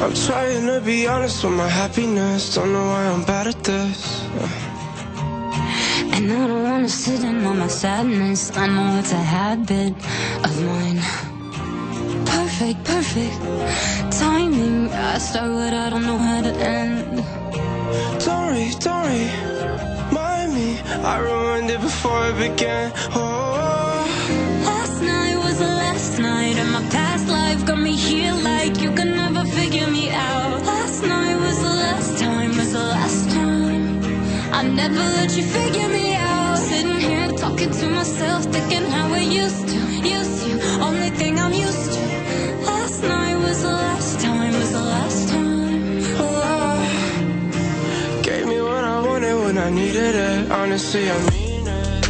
I'm trying to be honest with my happiness. Don't know why I'm bad at this. And I don't wanna sit in on my sadness. I know it's a habit of mine. Perfect timing. I start what I don't know how to end. Don't worry, mind me. I ruined it before it began. Oh, Last night was the last night, and my past life got me here like you can never figure me out. Last night was the last time, I never let you figure me out. Sitting here talking to myself, thinking how I used to. Only thing I'm used to. Last night was the last time. oh. Gave me what I wanted when I needed it. Honestly, I mean it.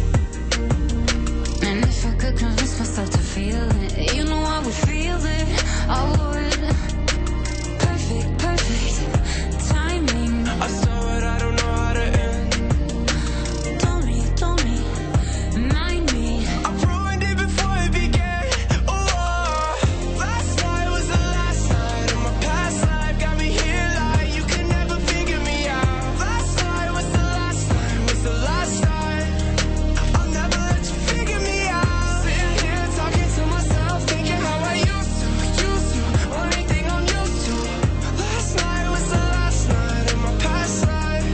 And if I could convince myself to feel it, you know I would feel it. I would. Perfect timing. I saw it, I don't know how to end. Don't mind me. I ruined it before it began. Oh, last night was the last night, and my past life got me here like you can never figure me out. Last night was the last time, I'll never let you figure me out. Sitting here talking to myself, thinking how I used to. Only thing I'm used to. Last night was the last night, and my past life.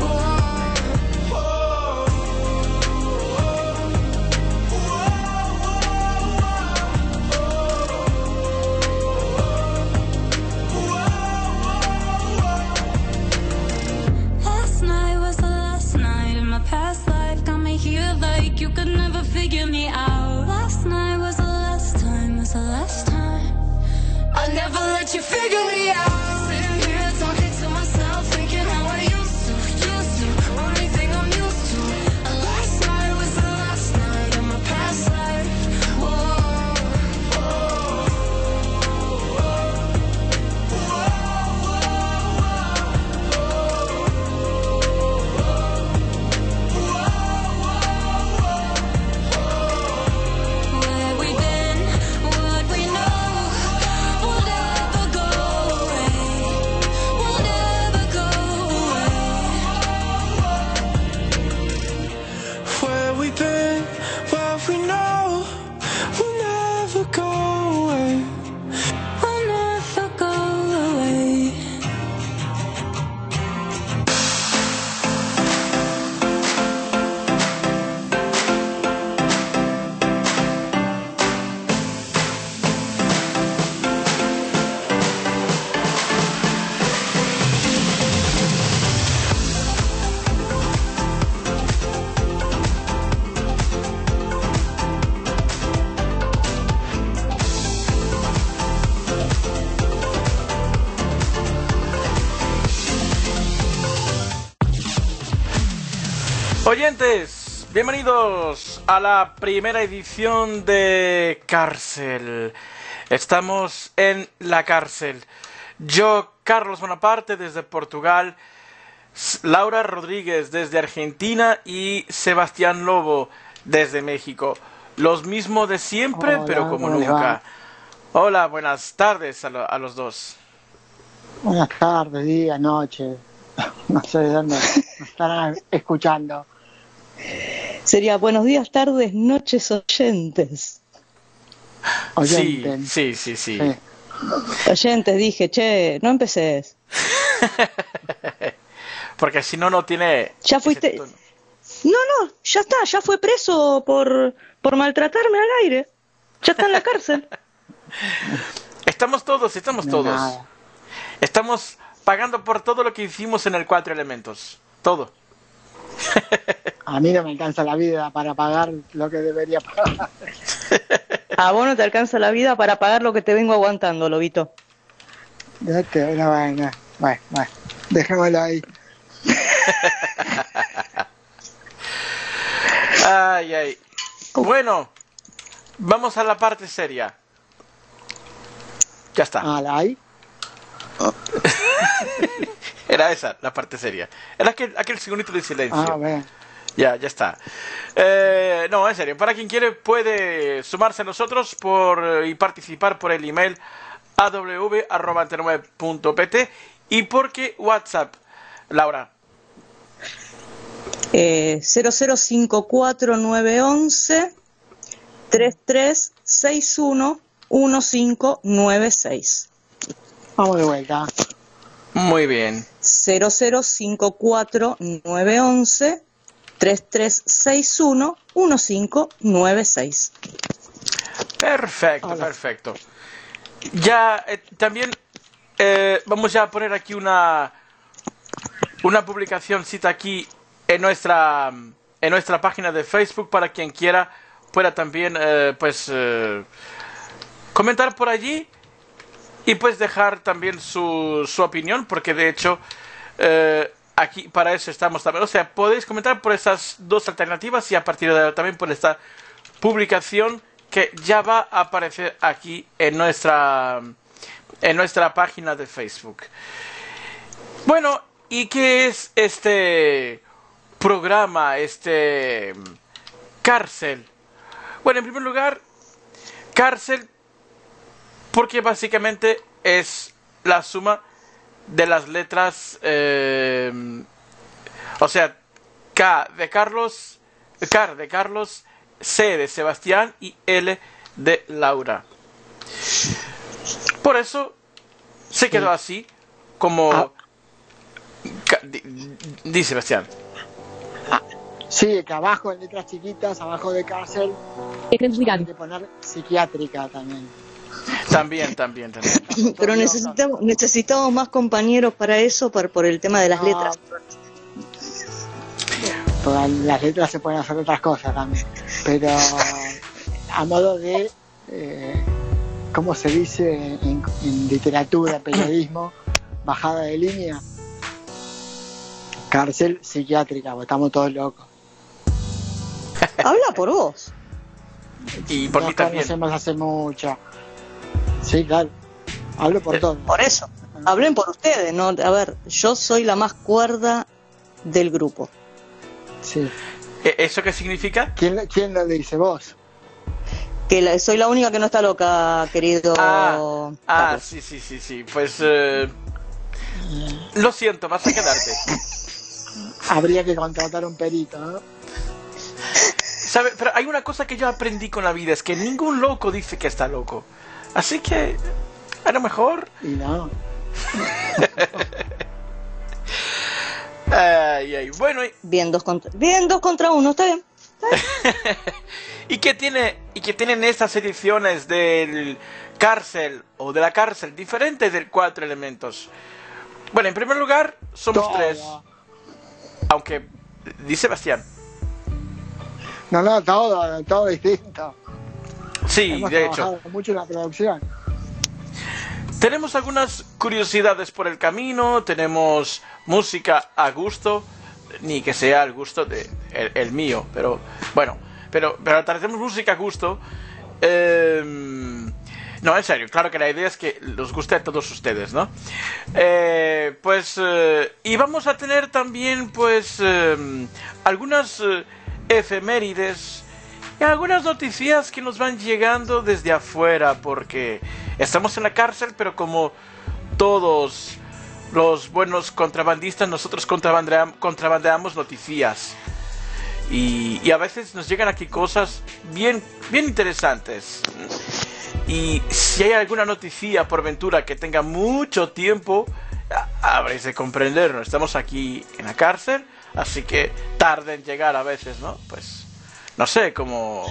Last night was the last night, and my past life got me here like you could never figure me out. Last night was the last time, I'll never let you figure me out. Sitting here talking to myself, thinking how I used to. Only thing I'm used to. Last night was the last night, and my past life. Where we been, what we know, we'll never go away. We'll never go away. Where we been, what we know, we'll never go away. We'll never go away. Oyentes, bienvenidos a la primera edición de Cárcel. Estamos en la cárcel. Yo, Carlos Bonaparte, desde Portugal, Laura Rodríguez desde Argentina y Sebastián Lobo desde México. Los mismos de siempre, Hola, pero como ¿cómo les nunca. va? Hola, buenas tardes a los dos. Buenas tardes, días, noches. No sé de dónde nos estarán escuchando. Sería buenos días, tardes, noches, oyentes. Oyenten. Sí. Sí. Oyentes, dije, che, no empeces. Porque si no, no tiene... Ya fuiste... ese tono. No, ya está, ya fue preso por maltratarme al aire. Ya está en la cárcel. Estamos todos. No, nada. Estamos pagando por todo lo que hicimos en el Cuatro Elementos. Todo. A mí no me alcanza la vida para pagar lo que debería pagar. A vos no te alcanza la vida para pagar lo que te vengo aguantando, Lobito. Bueno, dejémoslo ahí. Ay. Bueno, vamos a la parte seria. Ya está. ¿Ahí? Era esa, la parte seria. Era aquel segundito de silencio. Bueno. Ya está. No, en serio, para quien quiere puede sumarse a nosotros y participar por el email aw@antena9.pt. ¿Y por qué WhatsApp, Laura? 0054911 3361 1596. Vamos de vuelta. Muy bien. 0054911 3361 1596. Perfecto, Hola. perfecto. Ya también vamos ya a poner aquí una publicación cita aquí en nuestra página de Facebook para quien quiera pueda también comentar por allí y pues dejar también su opinión, porque de hecho aquí para eso estamos también. O sea, podéis comentar por estas dos alternativas y a partir de ahora también por esta publicación que ya va a aparecer aquí en nuestra página de Facebook. Bueno, ¿y qué es este programa, Cárcel? Bueno, en primer lugar, Cárcel, porque básicamente es la suma de las letras, o sea, K de Carlos, C de Sebastián y L de Laura. Por eso se quedó así, como... Di Sebastián. Sí, que abajo en letras chiquitas, abajo de cárcel, hay que poner psiquiátrica también. También. Pero necesitamos más compañeros para eso, por el tema de las letras. Porque las letras se pueden hacer otras cosas también. Pero a modo de, ¿cómo se dice en literatura, periodismo? Bajada de línea. Cárcel psiquiátrica, porque estamos todos locos. Habla por vos. Y por mí Nos también. conocemos hace mucho. Sí, claro. Hablo por todos. Por eso. Hablen por ustedes, ¿no? A ver, yo soy la más cuerda del grupo. Sí. ¿Eso qué significa? ¿Quién lo dice? ¿Vos? Que soy la única que no está loca, querido. Carlos. Sí. Pues lo siento, vas a quedarte. Habría que contratar un perito, ¿no? ¿Sabe? Pero hay una cosa que yo aprendí con la vida, es que ningún loco dice que está loco. Así que a lo mejor... Y no. Bueno, Bien, dos contra uno, está bien. ¿y qué tienen estas ediciones del Cárcel o de la Cárcel diferente de 4 elementos? Bueno, en primer lugar, somos Todo. 3. Aunque, dice Sebastián. No, todo distinto. Sí, Hemos de hecho. trabajado mucho en la producción. Tenemos algunas curiosidades por el camino, tenemos música a gusto, ni que sea al gusto de el mío, pero bueno, pero tenemos música a gusto. No, en serio, claro que la idea es que los guste a todos ustedes, ¿no? Y vamos a tener también, algunas efemérides y algunas noticias que nos van llegando desde afuera, porque estamos en la cárcel, pero como todos los buenos contrabandistas, nosotros contrabandeamos noticias. Y a veces nos llegan aquí cosas bien interesantes. Y si hay alguna noticia por ventura que tenga mucho tiempo, habréis de comprenderlo. Estamos aquí en la cárcel, así que tarda en llegar a veces, ¿no? Pues, no sé, como...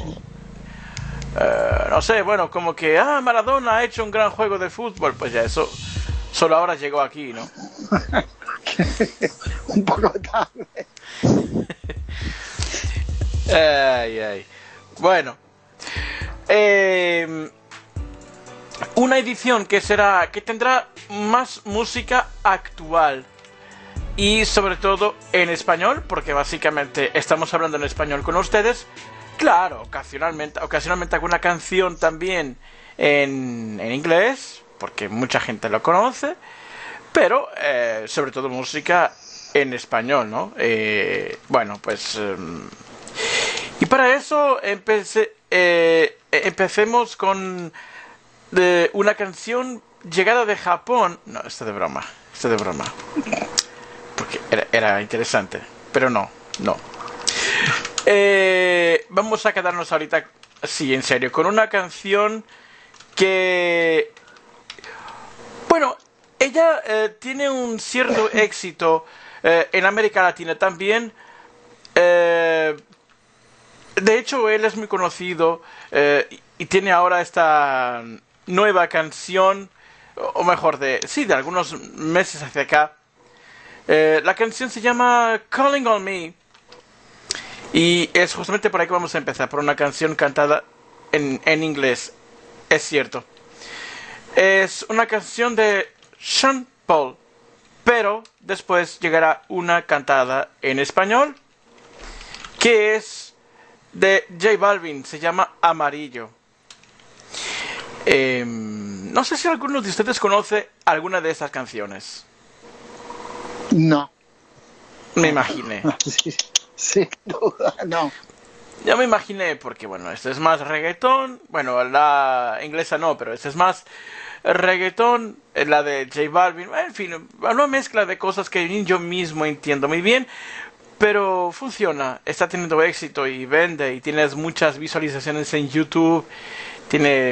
como que Maradona ha hecho un gran juego de fútbol. Pues ya eso solo ahora llegó aquí, ¿no? Un poco tarde. Bueno, una edición que tendrá más música actual y sobre todo en español, porque básicamente estamos hablando en español con ustedes. Claro, ocasionalmente alguna canción también en inglés, porque mucha gente lo conoce, pero sobre todo música en español, ¿no? Y para eso empecemos con una canción llegada de Japón... No, esto de broma. Porque era interesante. Pero no. Vamos a quedarnos ahorita, sí, en serio, con una canción que... Bueno, ella tiene un cierto éxito en América Latina también. De hecho, él es muy conocido y tiene ahora esta nueva canción, o mejor, de algunos meses hacia acá. La canción se llama Calling on Me y es justamente por ahí que vamos a empezar, por una canción cantada en inglés, es cierto. Es una canción de Sean Paul, pero después llegará una cantada en español que es de J Balvin, se llama Amarillo. No sé si alguno de ustedes conoce alguna de estas canciones. No. Me imaginé. Sí, sin duda, no. Ya me imaginé porque, bueno, esto es más reggaetón. Bueno, la inglesa no, pero esta es más reggaetón. La de J Balvin. En fin, una mezcla de cosas que yo mismo entiendo muy bien. Pero funciona. Está teniendo éxito y vende. Y tienes muchas visualizaciones en YouTube. Tiene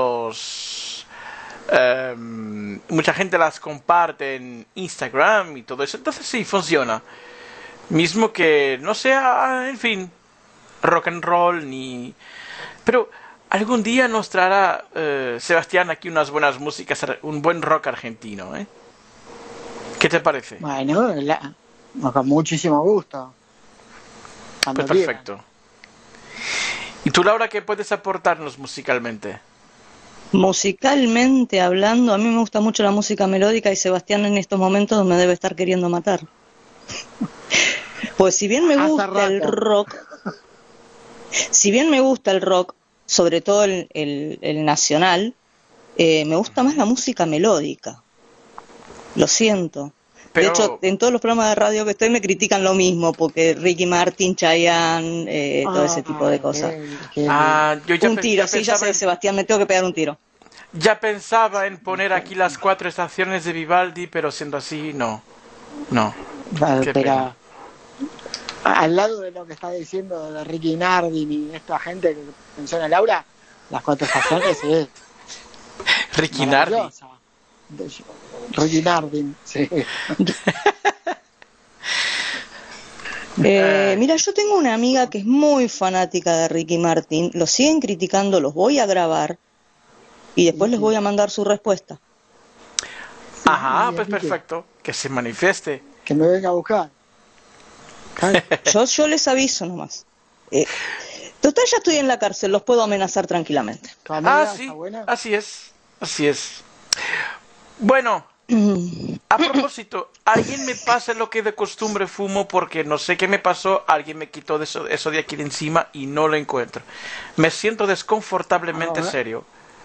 mucha gente las comparte en Instagram y todo eso. Entonces sí, funciona. Mismo que no sea, en fin, rock and roll ni... Pero algún día nos traerá Sebastián aquí unas buenas músicas, un buen rock argentino, ¿eh? ¿Qué te parece? Bueno, con muchísimo gusto. Cuando Pues perfecto. ¿Y tú, Laura, qué puedes aportarnos musicalmente? Musicalmente hablando, a mí me gusta mucho la música melódica y Sebastián en estos momentos me debe estar queriendo matar. Pues si bien me gusta el rock, sobre todo el nacional, me gusta más la música melódica. Lo siento. Pero... De hecho, en todos los programas de radio que estoy me critican lo mismo, porque Ricky Martin, Chayanne, todo ese tipo de cosas. Yo ya Un tiro, sí, ya sé, Sebastián, me tengo que pegar un tiro. Ya pensaba en poner aquí las 4 estaciones de Vivaldi, pero siendo así, no. Qué Pero pena. al lado de lo que está diciendo de Ricky Martin y esta gente que menciona Laura, las 4 estaciones es Ricky Nardi. maravillosa. Ricky Martin, sí. Mira, yo tengo una amiga que es muy fanática de Ricky Martin, lo siguen criticando, los voy a grabar y después les voy a mandar su respuesta. Ajá, pues perfecto. Que se manifieste. Que me venga a buscar. Yo les aviso nomás. Total, ya estoy en la cárcel, los puedo amenazar tranquilamente. ¿Tu amiga Sí, está buena? así es. Bueno, a propósito, alguien me pasa lo que de costumbre fumo porque no sé qué me pasó, alguien me quitó eso de aquí de encima y no lo encuentro. Me siento desconfortablemente serio.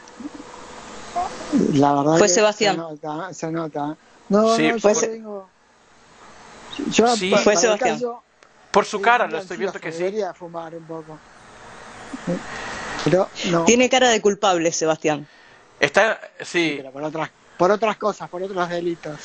La verdad Fue que Sebastián. Se nota. No, Sí, no, fue yo Se- tengo... Yo, Sí. para Fue el Sebastián. caso, Por su cara, sí, lo estoy viendo que sí. Debería fumar un poco. Pero no. Tiene cara de culpable, Sebastián. Está, sí. Pero por otras cosas, por otros delitos.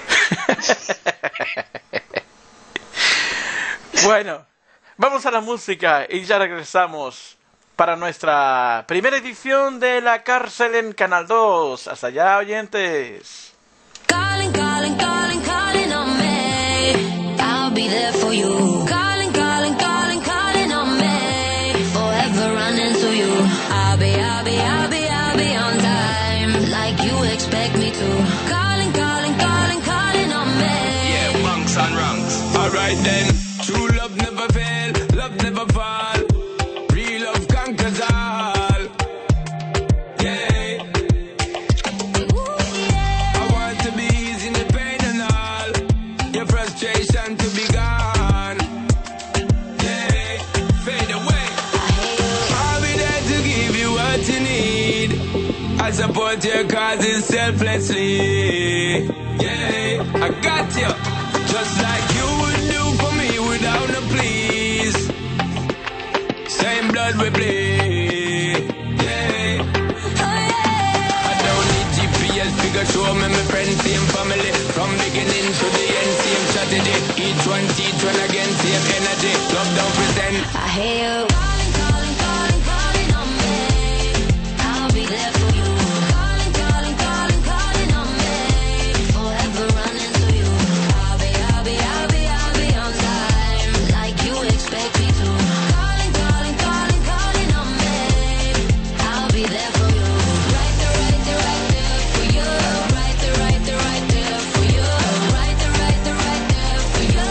Bueno, vamos a la música y ya regresamos para nuestra primera edición de La Cárcel en Canal 2. Hasta allá, oyentes. Calling, calling, calling, calling on me. I'll be there for you. Calling, calling, calling, calling on me. Forever running to you. I'll be on time. Like you expect me to. Calling, calling, calling, calling on me. Yeah, bunks and ranks. Alright then. True love never fail, love never fall. Real love conquers all. Yeah. I want to be easy in the pain and all. Your frustration to be gone. Yeah. Fade away. I'll be there to give you what you need. I support your causes selflessly. Yeah, I got you. Just like you would do for me without no please. Same blood we bleed. Yeah. I don't need GPS to strategy. Each one teach one again, same energy. Love don't pretend. I hear you calling, calling, calling, calling on me. I'll be there for you. Calling, calling, calling, calling on me. Forever running to you. I'll be on time, like you expect me to. Calling, calling, calling, calling on me. I'll be there for you. Right there, right there, right there for you. Right there, right there, right there for you. Right there, right there, right there for you.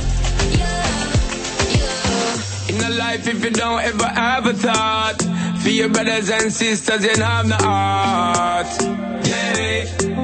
Yeah. In a life, if you don't ever have a thought for your brothers and sisters, you don't have no heart. Yeah.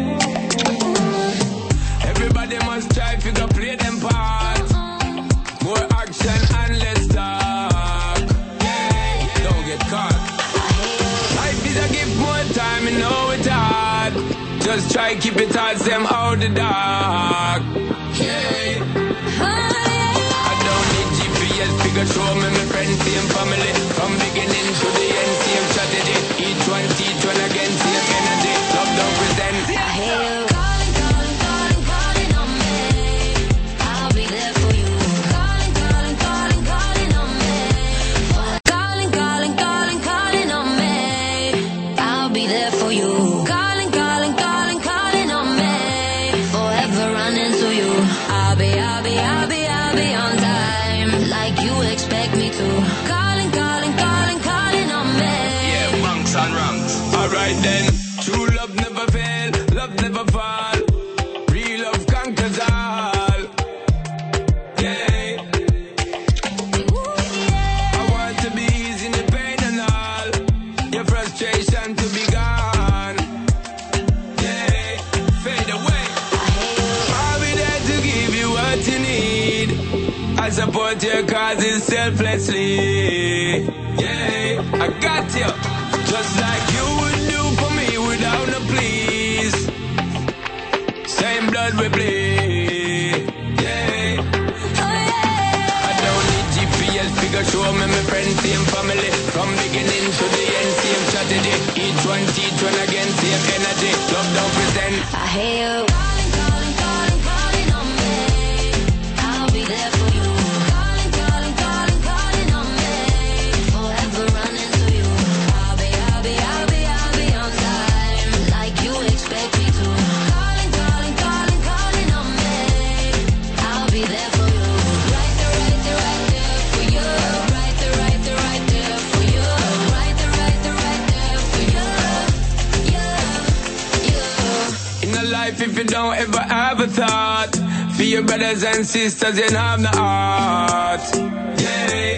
Everybody must try if you go play them part. More action and less talk. Yeah. Don't get caught. Life is a gift, more time, you know it's hard. Just try keep it hard, them out the dark. Yeah. I don't need GPS, figure show me my friends, same family. From beginning to the end, same strategy. Each one teach one again, same energy. Love don't pretend. I hear you calling, calling, calling, calling on me. I'll be there for you. Calling, calling, calling, calling on me. Calling, calling, calling, calling on me. I'll be there for you. Calling, calling, calling, calling on me. Forever running to you. I'll be on time, like you expect me to. Calling, calling, calling, calling on me. Yeah, bunks and ranks. Alright then. True love never fail, love never fall. Real love conquers all. Yeah. I want to be easy in the pain and all. Your frustration to be gone. Yeah. Fade away. I'll be there to give you what you need. I support your causes selflessly. Yeah, I got you. Just like you would do for me without no please. Same blood we bleed. Yeah. I don't need GPS, figure show me my friends, same family. From beginning to the end, same strategy. Each one teach one again, same energy. Love don't pretend. I hear you calling, calling, calling, calling on me. I'll be there for you. Calling, calling, calling, calling on me. Forever running to you. I'll be on time, like you expect me to. Calling, calling, calling, calling on me. I'll be there for you. Right there, right there, right there for you. Right there, right there, right there for you. Right there, right there, right there for you. Yeah, yeah. In a life, if you don't ever have a thought for your brothers and sisters, you don't have no heart. Yeah.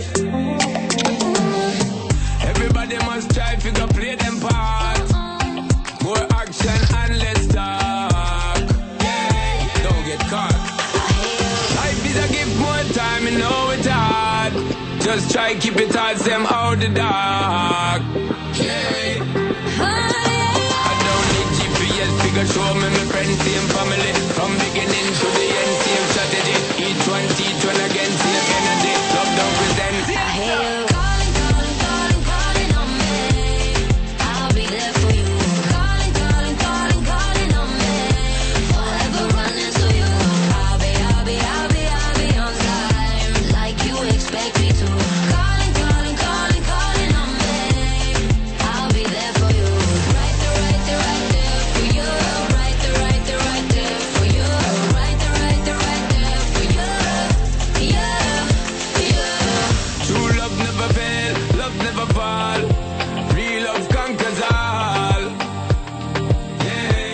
Everybody must try if you go play them part. More action and less talk. Yeah. Don't get caught. Life is a gift, more time, you know it's hard. Just try keep it hard, them out the dark. Yeah. I don't need GPS, figure show me my friends, same family. From beginning to the end, same strategy. Each one teach one again, same energy. Love don't pretend. I hear you calling, calling, calling, calling on me. I'll be there for you. Calling, calling, calling, calling on me. Forever running to you. I'll be on time, like you expect me to. Calling, calling, calling, calling on me. I'll be there for you. Right there, right there, right there for you. Right there, right there, right there for you. Right there, right there, right there for you. Yeah, yeah. True love never fail, love never fall. Real love conquers all. Yeah.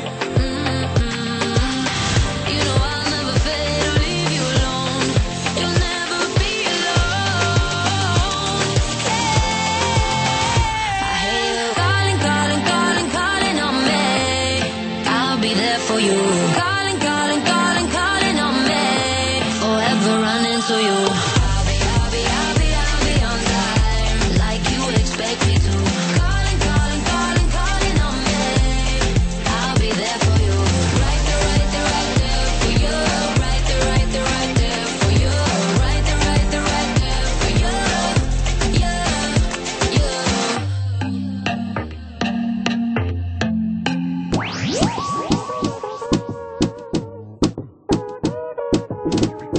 You know I'll never fail or leave you alone. You'll never be alone. I hear you calling, calling, calling, calling on me. I'll be there for you. Calling, calling, calling, calling on me. Forever running to you. I'll be on time, like you expect me to. Calling, calling, calling, calling on me. I'll be there for you. Right there, right there, right there for you. Right there, right there, right there for you. Right there, right there, right there for you. Yeah, yeah.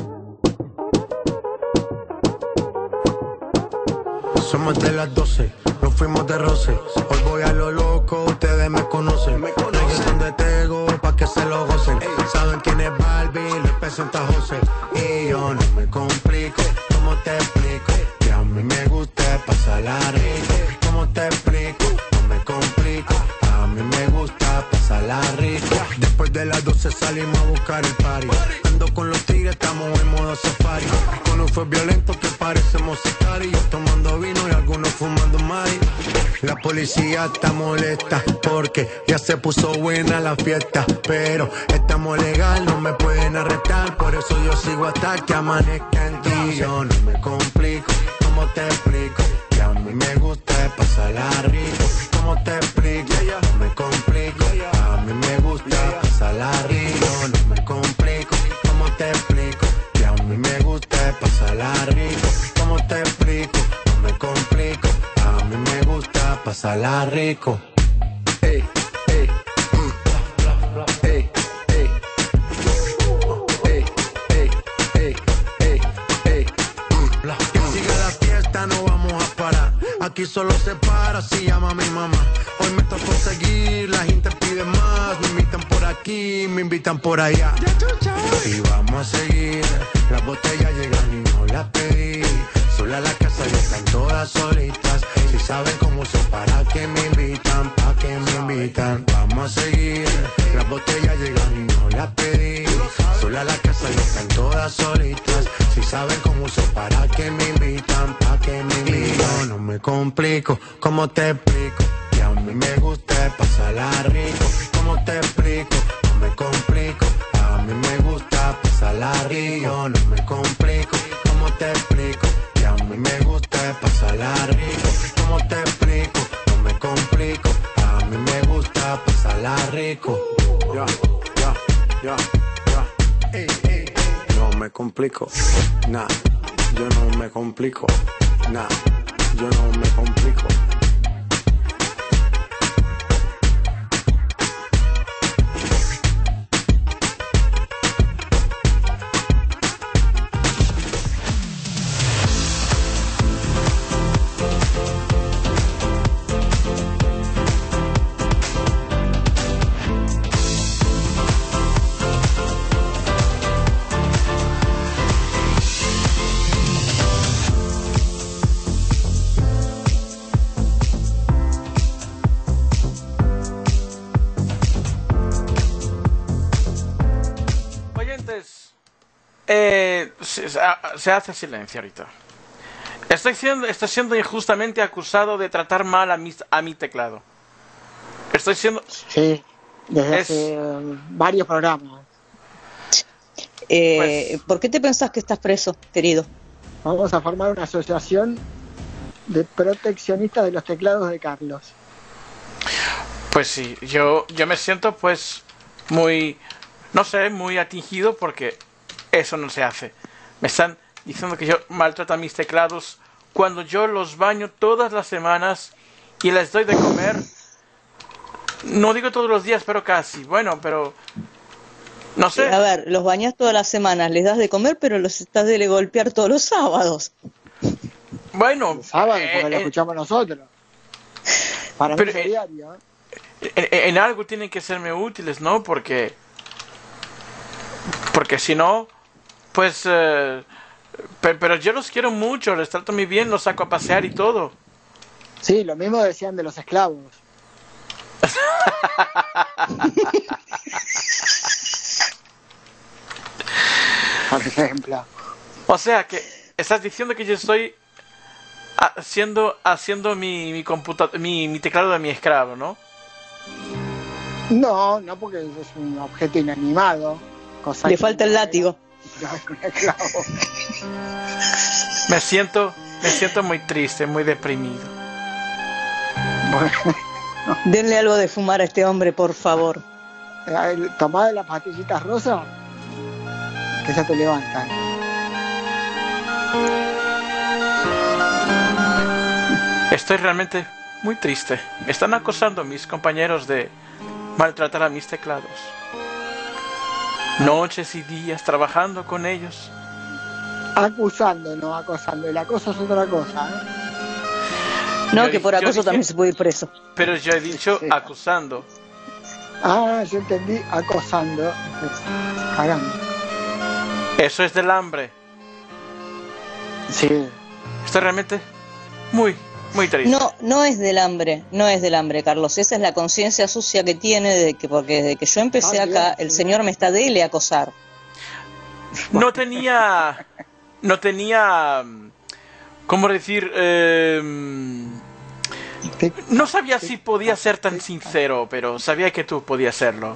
Somos de las 12, nos fuimos de roce. Hoy voy a lo loco, ustedes me conocen. Reggaetón de Tego, pa' que se lo gocen. Saben quién es Barbie, les presenta José. Y yo no me complico, ¿cómo te explico? Que a mí me gusta pasarla rico. ¿Cómo te explico? No me complico, a mí me gusta pasarla rico. Después de las 12 salimos a buscar el party. Ando con los tigres, estamos en modo safari. Con un fue violento que parecemos sicarios. Tomando vino y algunos fumando mari. La policía está molesta porque ya se puso buena la fiesta. Pero estamos legal, no me pueden arrestar. Por eso yo sigo hasta que amanezca en ti. Yo no me complico, ¿cómo te explico? Que a mí me gusta pasarla rico. ¿Cómo te explico? No me complico, a mí me gusta pasarla rico. No me complico, ¿cómo te explico? Que a mí me gusta pasarla rico. ¿Cómo te explico? No me complico, a mí me gusta pasarla rico. Ey, ey, ey, ey, ey, ey, ey, ey, ey. Que siga la fiesta, no vamos a parar. Aquí solo se para si llama mi mamá. Hoy me tocó seguir, la gente pide más. Me invitan por aquí, me invitan por allá. Y vamos a seguir, las botellas llegan y no las pedí. Sola la casa y están todas solitas. Si saben cómo se para que me invitan, pa' que me invitan. Vamos a seguir, las botellas llegan y no las pedí. Sola la casa y están todas solitas. Si saben cómo se para que me invitan, pa' que me invitan. No me complico, ¿cómo te explico? Que a mí me gusta pasarla rico. ¿Cómo te explico? No me complico, a mí me gusta pasarla rico. No me complico, ¿cómo te explico? Que a mí me gusta pasarla rico. ¿Cómo te explico? No me complico, a mí me gusta pasarla rico. Ya, ya, ya, ya. Ey, ey, ey. No me complico, nah, yo no me complico, nah, yo no me complico. Se hace silencio ahorita. Estoy siendo injustamente acusado de tratar mal a mi teclado. Estoy siendo... Sí, desde hace varios programas. ¿Por qué te pensás que estás preso, querido? Vamos a formar una asociación de proteccionistas de los teclados de Carlos. Pues sí, yo me siento pues muy, no sé, muy atingido porque eso no se hace. Me están diciendo que yo maltrato a mis teclados cuando yo los baño todas las semanas y les doy de comer. No digo todos los días, pero casi. Bueno, pero no sé. A ver, los bañas todas las semanas, les das de comer, pero los estás de golpear todos los sábados. Bueno, El sábado, porque lo escuchamos nosotros. Para mí es diario. En algo tienen que serme útiles, ¿no? Porque si no, pues... pero yo los quiero mucho, les trato muy bien, los saco a pasear y todo. Sí, lo mismo decían de los esclavos. Por ejemplo. O sea, que estás diciendo que yo estoy haciendo mi teclado de mi esclavo, ¿no? No, porque es un objeto inanimado. Le falta el látigo. Me siento muy triste, muy deprimido. Bueno. Denle algo de fumar a este hombre, por favor. Tomá de las pastillitas rosas, que ya te levantan. Estoy realmente muy triste. Me están acosando mis compañeros de maltratar a mis teclados. Noches y días trabajando con ellos. Acusando, no acosando. El acoso es otra cosa, No, Yo que por yo acoso dije- también se puede ir preso. Pero yo he dicho Sí. acusando. Ah, yo entendí acosando. Cagando. Eso es del hambre. Sí. Esto realmente muy, muy triste. No, no es del hambre, no es del hambre, Carlos. Esa es la conciencia sucia que tiene de que, porque desde que yo empecé Ah, acá, bien, el sí. señor me está dele acosar. No tenía, ¿cómo decir? Te- No sabía si podía ser tan sincero, pero sabía que tú podías serlo.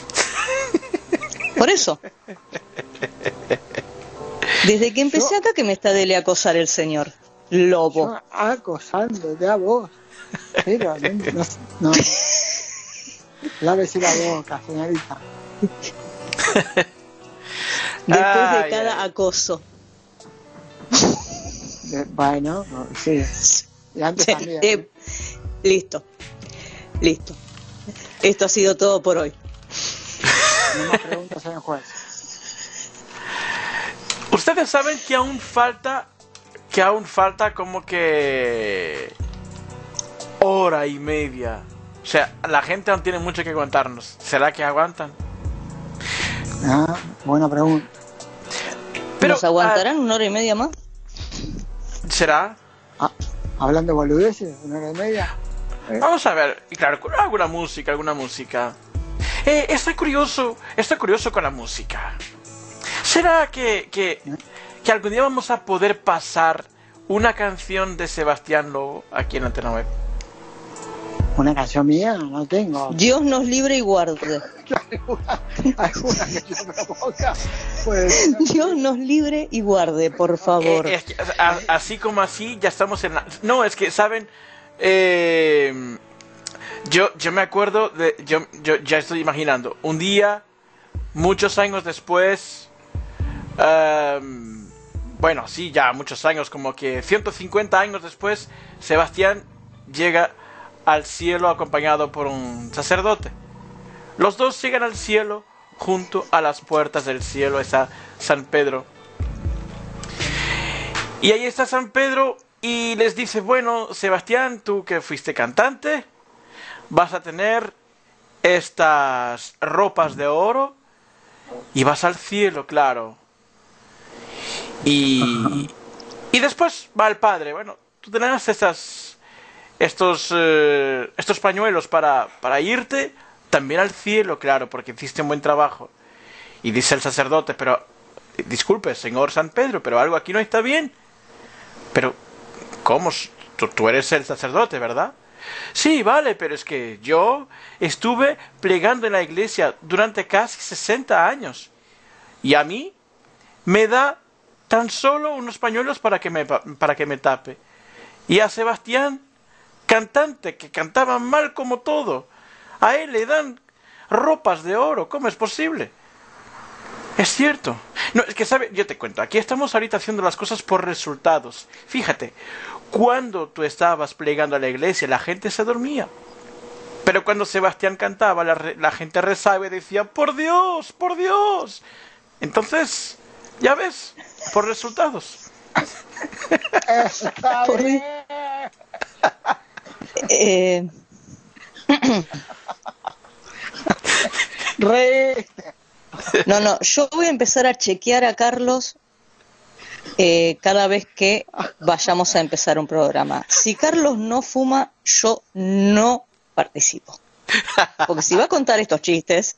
Por eso. Desde que empecé acá que me está dele acosar el señor. Lobo. Yo acosándote a vos. Pero no. Lávese la boca, señorita. Después de Ay, cada ay. acoso. Bueno, sí. Y antes también. Listo. Listo. Esto ha sido todo por hoy. No más preguntas, señor juez. Ustedes saben que aún falta como que hora y media. O sea, la gente aún tiene mucho que aguantarnos. ¿Será que aguantan? Ah, buena pregunta. Pero, ¿Nos aguantarán una hora y media más? ¿será? Ah, hablando de boludeces, 1 hora y media. Vamos a ver. Y claro, alguna música. Estoy curioso con la música. ¿Será que algún día vamos a poder pasar una canción de Sebastián Lobo aquí en Antena Web? Una canción mía no tengo. Dios nos libre y guarde. Alguna que yo proponga. Pues, Dios nos libre y guarde, por favor. Es que, así como así, ya estamos en la... No, es que, ¿saben? Yo me acuerdo de... Yo ya estoy imaginando. Un día, muchos años después... bueno, sí, ya muchos años, como que 150 años después, Sebastián llega al cielo acompañado por un sacerdote. Los dos llegan al cielo, junto a las puertas del cielo está San Pedro. Y ahí está San Pedro y les dice, bueno, Sebastián, tú que fuiste cantante, vas a tener estas ropas de oro y vas al cielo, claro. Y después va el padre, bueno, tú tendrás estos pañuelos para irte también al cielo, claro, porque hiciste un buen trabajo. Y dice el sacerdote, pero disculpe, señor San Pedro, pero algo aquí no está bien. Pero, ¿cómo? Tú eres el sacerdote, ¿verdad? Sí, vale, pero es que yo estuve plegando en la iglesia durante casi 60 años. Y a mí me da tan solo unos pañuelos para que me tape. Y a Sebastián, cantante, que cantaba mal como todo, a él le dan ropas de oro. ¿Cómo es posible? Es cierto. No, es que, ¿sabe? Yo te cuento, aquí estamos ahorita haciendo las cosas por resultados. Fíjate, cuando tú estabas plegando a la iglesia, la gente se dormía. Pero cuando Sebastián cantaba, la gente rezaba y decía, ¡por Dios! ¡Por Dios! Entonces, ya ves, por resultados. está Por- bien. Reíste. No, yo voy a empezar a chequear a Carlos cada vez que vayamos a empezar un programa. Si Carlos no fuma, yo no participo. Porque si va a contar estos chistes...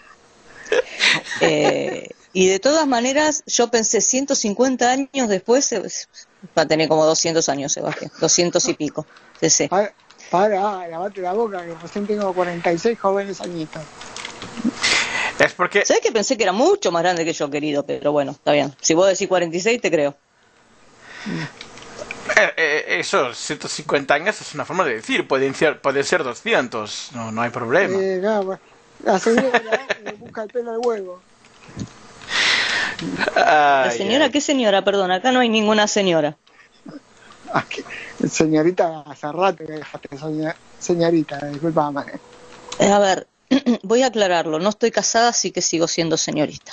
y de todas maneras, yo pensé 150 años después, va a tener como 200 años, Sebastián, 200 y pico. Sí. Para, lavate la boca, que recién tengo 46 jóvenes añitos. Es porque... ¿Sabes que pensé que era mucho más grande que yo, querido? Pero bueno, está bien. Si vos decís 46, te creo. Eso, 150 años es una forma de decir, pueden ser 200, no hay problema. No, la señora busca el pelo al huevo. ¿La señora? ¿Qué señora? Perdón, acá no hay ninguna señora. Señorita, hace rato que dejaste señorita, disculpame. A ver, voy a aclararlo. No estoy casada, así que sigo siendo señorita.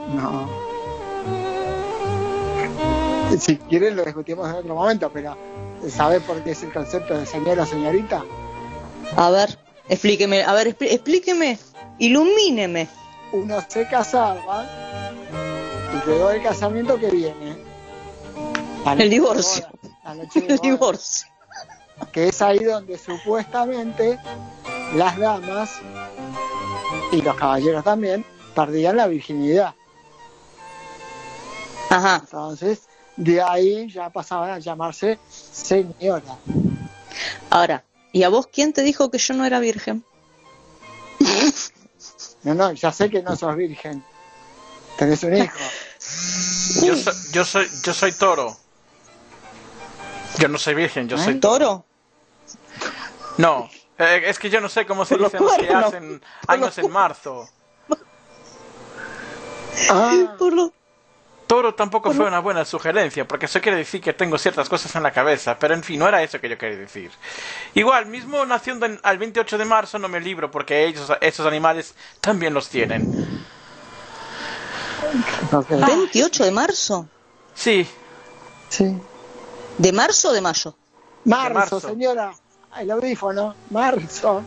No. Si quieren lo discutimos en otro momento, pero ¿Sabe por qué es el concepto de señora señorita? A ver, explíqueme, explíqueme, ilumíneme. Uno se casaba y luego del casamiento, ¿qué viene? La noche El de divorcio. boda, la noche de El boda, divorcio. que es ahí donde supuestamente las damas y los caballeros también perdían la virginidad. Ajá. Entonces, de ahí ya pasaban a llamarse señora. Ahora, ¿y a vos quién te dijo que yo no era virgen? No, ya sé que no sos virgen. Tenés un hijo. Yo soy toro. Yo no soy virgen, yo soy toro. ¿Toro? No, es que yo no sé cómo se Por los dicen los que cuernos. hacen años en marzo. Ah, Por lo... Toro tampoco fue una buena sugerencia, porque eso quiere decir que tengo ciertas cosas en la cabeza, pero en fin, no era eso que yo quería decir. Igual, mismo naciendo al 28 de marzo no me libro, porque esos animales también los tienen. ok. 28 de marzo. Sí, Sí. ¿De marzo o de mayo? Marzo, marzo. señora. El audífono. Marzo.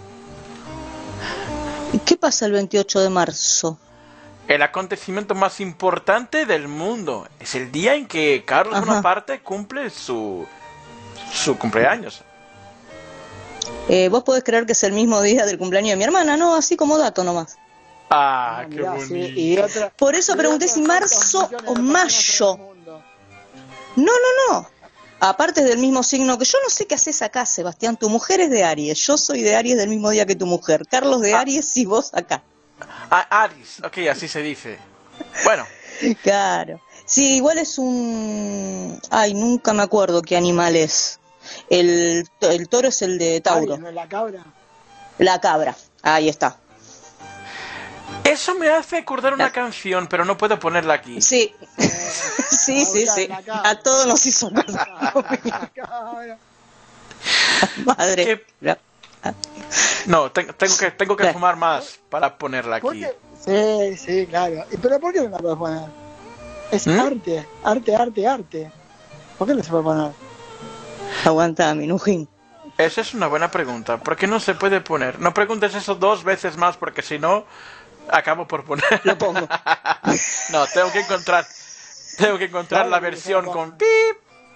¿Y qué pasa el 28 de marzo? el acontecimiento más importante del mundo. Es el día en que Carlos Ajá. Bonaparte cumple su cumpleaños. Vos podés creer que es el mismo día del cumpleaños de mi hermana, ¿no? Así como dato nomás. Ah, qué mirá, bonito. sí, y otra- Por eso y pregunté otros si tantos marzo millones o de personas mayo. en el mundo. No. Aparte es del mismo signo que yo, no sé qué haces acá, Sebastián. Tu mujer es de Aries. Yo soy de Aries del mismo día que tu mujer. Carlos de Aries y vos acá. Ah, Aries, ok, así se dice. Bueno, Claro. Sí, igual es un... Ay, nunca me acuerdo qué animal es. El toro es el de Tauro. Aries, ¿no es la cabra? La cabra. Ahí está. eso me hace acordar una canción, pero no puedo ponerla aquí. Sí. Sí. La cabra. A todos nos hizo acordar. La cabra. Madre. ¿Qué? No, tengo que Claro. fumar más para ponerla ¿Por aquí. qué? Sí, claro. ¿Pero por qué no la puedes poner? Es ¿Mm? arte. ¿Por qué no se puede poner? Aguanta, Minujín. Esa es una buena pregunta. ¿Por qué no se puede poner? No preguntes eso 2 veces más porque si no, acabo por poner. Lo pongo. No, tengo que encontrar Claro, la que versión se con pip.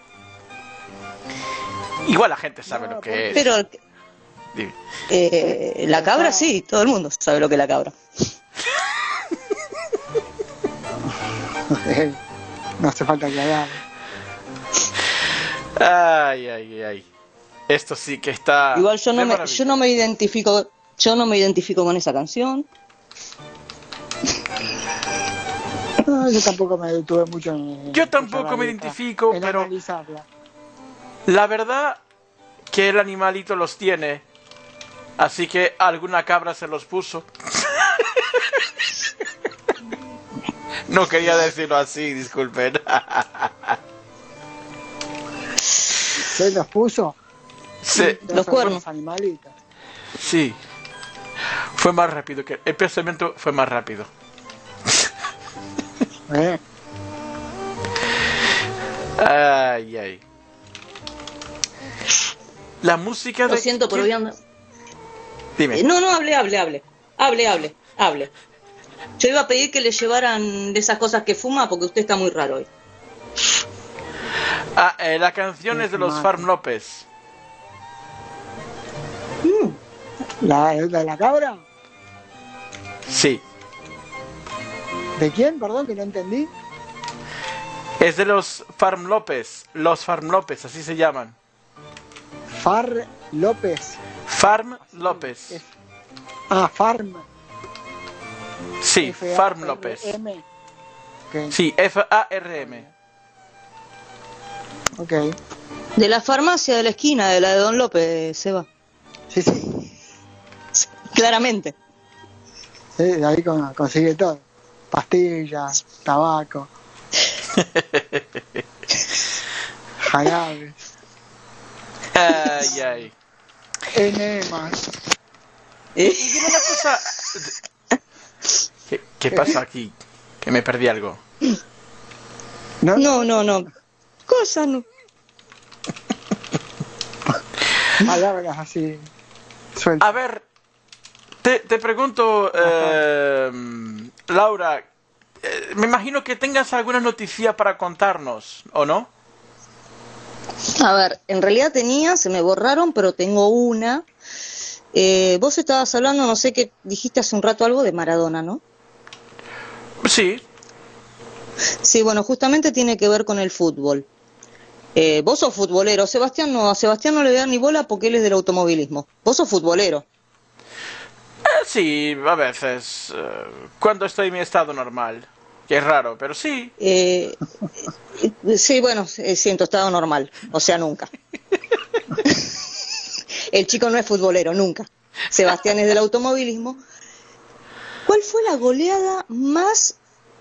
Igual la gente sabe No, lo que es. Pero Dime. la cabra sí, todo el mundo sabe lo que es la cabra. No hace falta aclarar. Ay. Esto sí que está. Igual yo de no maravilla. me identifico con esa canción. No, yo tampoco me detuve mucho en Yo escuchar tampoco la me letra, identifico, en pero analizarla. la verdad que el animalito los tiene. Así que alguna cabra se los puso. No quería decirlo así, disculpen. ¿Se los puso? Sí, Los cuernos. Animalitos. sí. Fue más rápido que... El pensamiento fue más rápido. Ay. La música de... Lo siento, pero voy a andar. Dime. No, hable. Yo iba a pedir que le llevaran de esas cosas que fuma porque usted está muy raro hoy. La canción es de los Farm López. ¿La de la cabra? Sí. ¿De quién? Perdón, que no entendí. Es de los Farm López. Los Farm López, así se llaman. Far López. Farm López. Farm. Sí, Farm López. F-A-R-M. Ok, Sí, F-A-R-M. ok. De la farmacia de la esquina, de la de Don López, Seba. Sí. Claramente. Sí, de ahí consigue todo. Pastillas, tabaco. Jarabe. Ay. Enemas. Dime una cosa. ¿Qué pasa aquí? Que me perdí algo. ¿No? No. Cosa no. Palabras así sueltas. A ver, te pregunto, Laura, me imagino que tengas alguna noticia para contarnos, ¿o no? A ver, en realidad se me borraron, pero tengo una. Vos estabas hablando, no sé qué, dijiste hace un rato algo de Maradona, ¿no? Sí. Sí, bueno, justamente tiene que ver con el fútbol. Vos sos futbolero, a Sebastián no le da ni bola porque él es del automovilismo. Vos sos futbolero. Sí, a veces, cuando estoy en mi estado normal, que es raro, pero sí. Sí, bueno, siento estado normal, o sea, nunca. El chico no es futbolero, nunca. Sebastián es del automovilismo. ¿Cuál fue la goleada más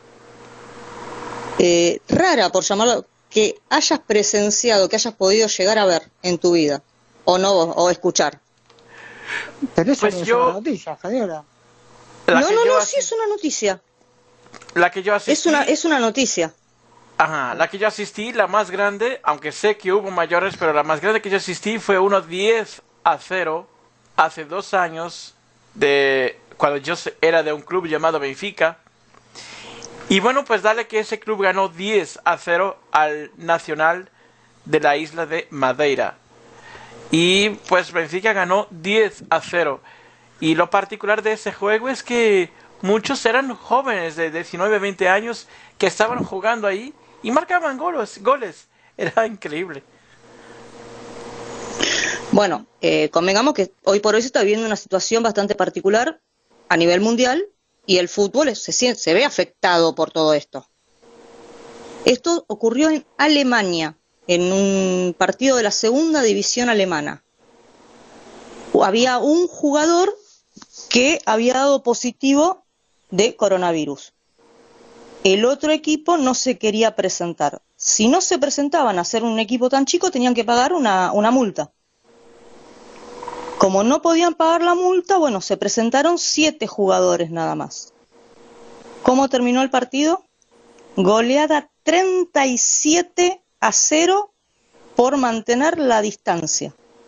rara, por llamarlo, que hayas presenciado, que hayas podido llegar a ver en tu vida? O no, o escuchar. Pero eso Pues no es yo- una noticia, señora. No, sí es una noticia. La que yo asistí, Es una noticia. ajá, la que yo asistí, la más grande, aunque sé que hubo mayores, pero la más grande que yo asistí fue uno 10-0 hace 2 años, de cuando yo era de un club llamado Benfica. Y bueno, pues dale que ese club ganó 10-0 al Nacional de la isla de Madeira. Y pues Benfica ganó 10-0. Y lo particular de ese juego es que muchos eran jóvenes de 19, 20 años que estaban jugando ahí y marcaban goles. Era increíble. Bueno, convengamos que hoy por hoy se está viviendo una situación bastante particular a nivel mundial y el fútbol se ve afectado por todo esto. Esto ocurrió en Alemania, en un partido de la segunda división alemana. Había un jugador que había dado positivo de coronavirus. El otro equipo no se quería presentar. Si no se presentaban a ser un equipo tan chico, tenían que pagar una multa. Como no podían pagar la multa, bueno, se presentaron 7 jugadores nada más. ¿Cómo terminó el partido? Goleada 37-0 por mantener la distancia.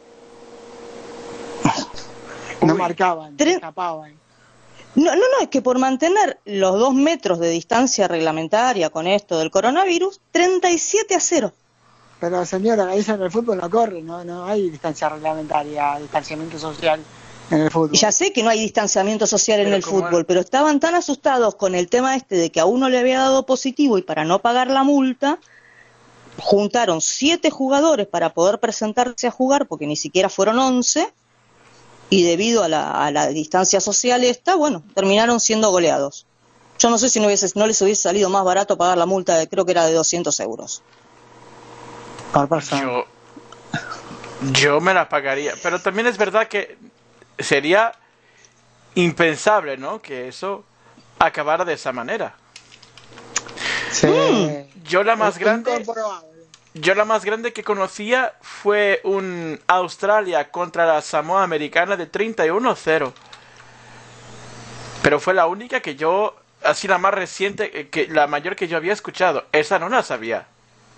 No Uy. marcaban, Tres- escapaban. No, es que por mantener los 2 metros de distancia reglamentaria con esto del coronavirus, 37-0. Pero señora, eso en el fútbol no corre, no hay distancia reglamentaria, distanciamiento social en el fútbol. Ya sé que no hay distanciamiento social en Pero el como fútbol, pero estaban tan asustados con el tema este de que a uno le había dado positivo y para no pagar la multa, juntaron 7 jugadores para poder presentarse a jugar, porque ni siquiera fueron 11, y debido a la distancia social esta, bueno, terminaron siendo goleados. Yo no sé si no les hubiese salido más barato pagar la multa, creo que era de 200 euros. Por persona. Yo me la pagaría. Pero también es verdad que sería impensable, ¿no? Que eso acabara de esa manera. Sí. Yo la más grande... Incomprobable. Yo la más grande que conocía fue un Australia contra la Samoa Americana de 31-0. Pero fue la única que yo, así la más reciente, que la mayor que yo había escuchado. Esa no la sabía.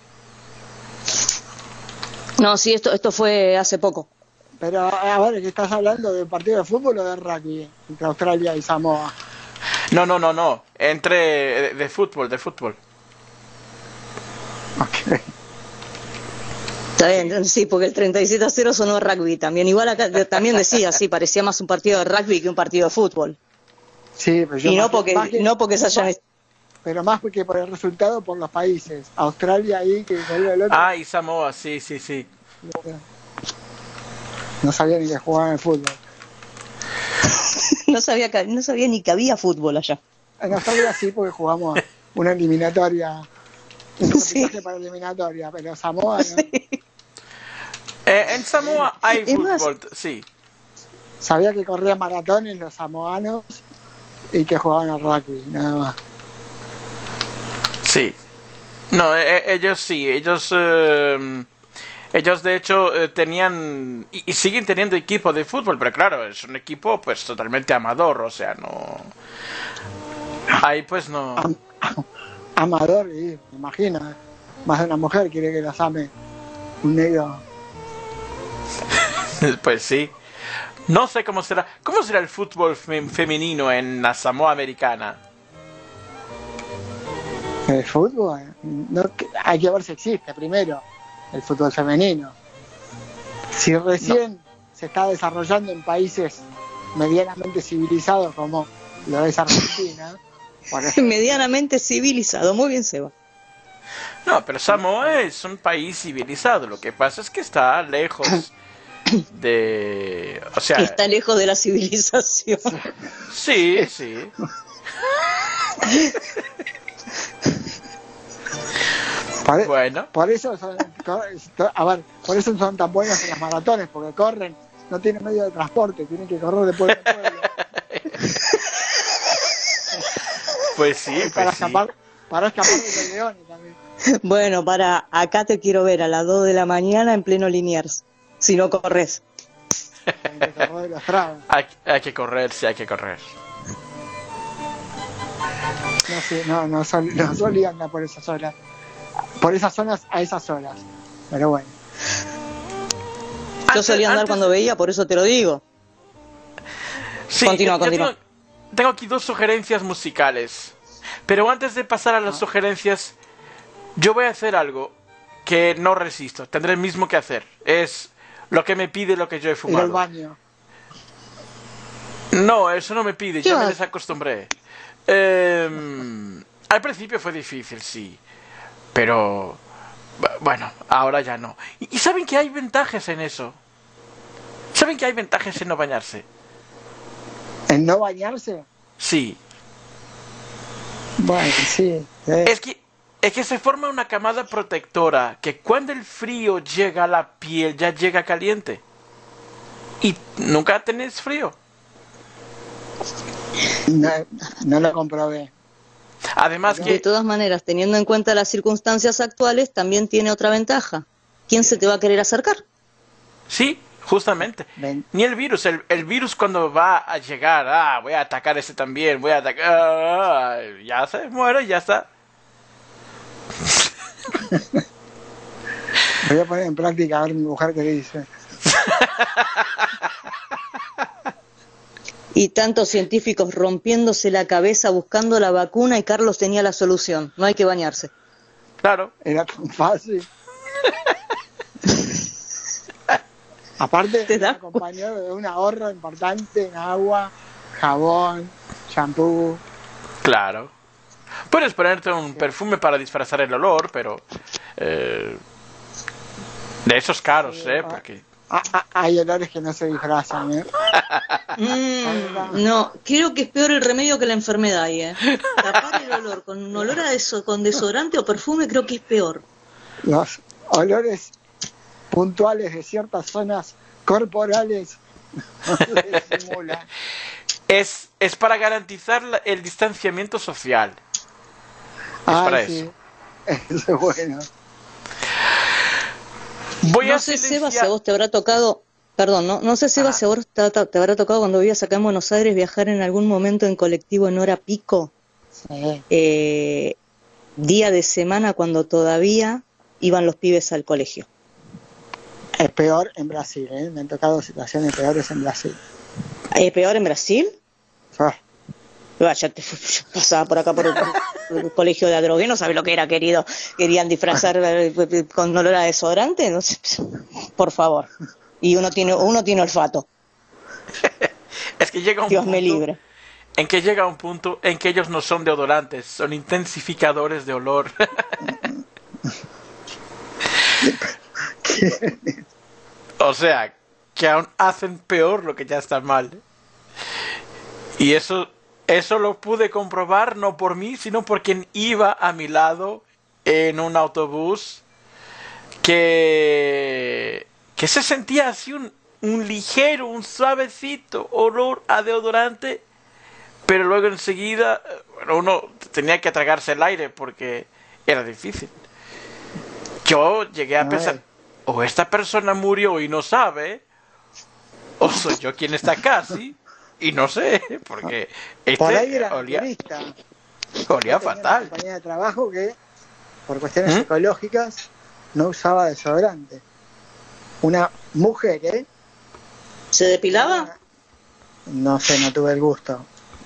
No, sí, esto fue hace poco. Pero a ver, ¿qué estás hablando? ¿De partido de fútbol o de rugby? Entre Australia y Samoa. No. Entre de fútbol. Ok. Está bien, sí, porque el 37-0 sonó rugby también. Igual acá también decía, sí, parecía más un partido de rugby que un partido de fútbol. Sí, pero yo Y más que- no porque se hayan... pero más que por el resultado, por los países. Australia ahí, que salió el otro, Ah, y Samoa, sí. no sabía ni que jugaban el fútbol. no sabía ni que había fútbol allá. En Australia sí, porque jugamos una eliminatoria, un Sí. repechaje para eliminatoria, pero Samoa no. Sí. En Samoa hay Es más- fútbol, sí. Sabía que corrían maratones los samoanos y que jugaban al rugby, nada más. Sí. No, ellos sí, ellos de hecho tenían y siguen teniendo equipo de fútbol, pero claro, es un equipo pues totalmente amador, o sea, no... Ahí pues no... Amador, y me imagino. Más de una mujer quiere que las ame un negro. Pues sí. No sé cómo será. ¿Cómo será el fútbol femenino en la Samoa Americana? El fútbol, hay que ver si existe primero el fútbol femenino. Si recién se está desarrollando en países medianamente civilizados como lo es Argentina, por ejemplo, Medianamente civilizado. Muy bien, Seba. No, pero Samoa es un país civilizado. Lo que pasa es que está lejos de... O sea... Está lejos de la civilización. Sí, sí. Bueno. Por eso son, por eso son tan buenos en las maratones, porque corren, no tienen medio de transporte, tienen que correr de pueblo a pueblo. Pues sí, para pues sí. escapar de los leones también. Bueno, acá te quiero ver a las 2 de la mañana en pleno Liniers. Si no corres. Tienen que correr de los tragos. Hay que correr, sí, hay que correr. No sé, no solía andar por esas horas. Por esas zonas a esas horas. Pero bueno. Yo solía andar cuando veía, por eso te lo digo. Sí, Continúa. Tengo aquí 2 sugerencias musicales. Pero antes de pasar a las sugerencias, yo voy a hacer algo que no resisto. Tendré el mismo que hacer. Es lo que me pide lo que yo he Ir al fumado. baño. No, eso no me pide, ya ¿Qué? me desacostumbré. Al principio fue difícil, sí. Pero... Bueno, ahora ya no. ¿Y saben que hay ventajas en eso? ¿Saben que hay ventajas en no bañarse? ¿En no bañarse? Sí. Bueno, sí. Es que se forma una camada protectora que cuando el frío llega a la piel ya llega caliente. Y nunca tenés frío. No lo comprobé. Además De que... todas maneras, teniendo en cuenta las circunstancias actuales, también tiene otra ventaja. ¿Quién se te va a querer acercar? Sí, justamente. Ven. Ni el virus. El virus cuando va a llegar, voy a atacar a ese también, voy a atacar... ya se muere, ya está. Voy a poner en práctica a ver mi mujer qué dice. Y tantos científicos rompiéndose la cabeza buscando la vacuna y Carlos tenía la solución. No hay que bañarse. Claro. Era tan fácil. Aparte, ¿Te das acompañado de un ahorro importante en agua, jabón, shampoo. Claro. Puedes ponerte un perfume para disfrazar el olor, pero... de esos caros, porque... Hay olores que no se disfrazan, ¿eh? No, creo que es peor el remedio que la enfermedad ahí, ¿eh? Tapar el olor con un olor con desodorante o perfume creo que es peor. Los olores puntuales de ciertas zonas corporales no se disimulan. Es para garantizar el distanciamiento social. Para sí. Eso es bueno. No sé, Seba, si a vos te habrá tocado... Perdón, no sé, Seba, si a vos te habrá tocado cuando vivías acá en Buenos Aires viajar en algún momento en colectivo en hora pico. Sí. Día de semana cuando todavía iban los pibes al colegio. Es peor en Brasil, ¿eh? Me han tocado situaciones peores en Brasil. ¿Peor en Brasil? Ah. Yo pasaba por acá por el colegio de Adrogué, no sabes lo que era, querido. Querían disfrazar con olor a desodorante, no sé, por favor. Y uno tiene olfato. Es que llega un Dios punto me libre. en que llega un punto en que ellos no son deodorantes, son intensificadores de olor. O sea, que aún hacen peor lo que ya está mal. Y eso lo pude comprobar no por mí, sino por quien iba a mi lado en un autobús que se sentía así un ligero, un suavecito olor a deodorante, pero luego enseguida uno tenía que tragarse el aire porque era difícil. Yo llegué a pensar, o esta persona murió y no sabe, o soy yo quien está casi y no sé, porque Por ahí era olía Una fatal. compañía de trabajo que, por cuestiones psicológicas, no usaba desodorante. Una mujer, ¿Se depilaba? No sé, no tuve el gusto.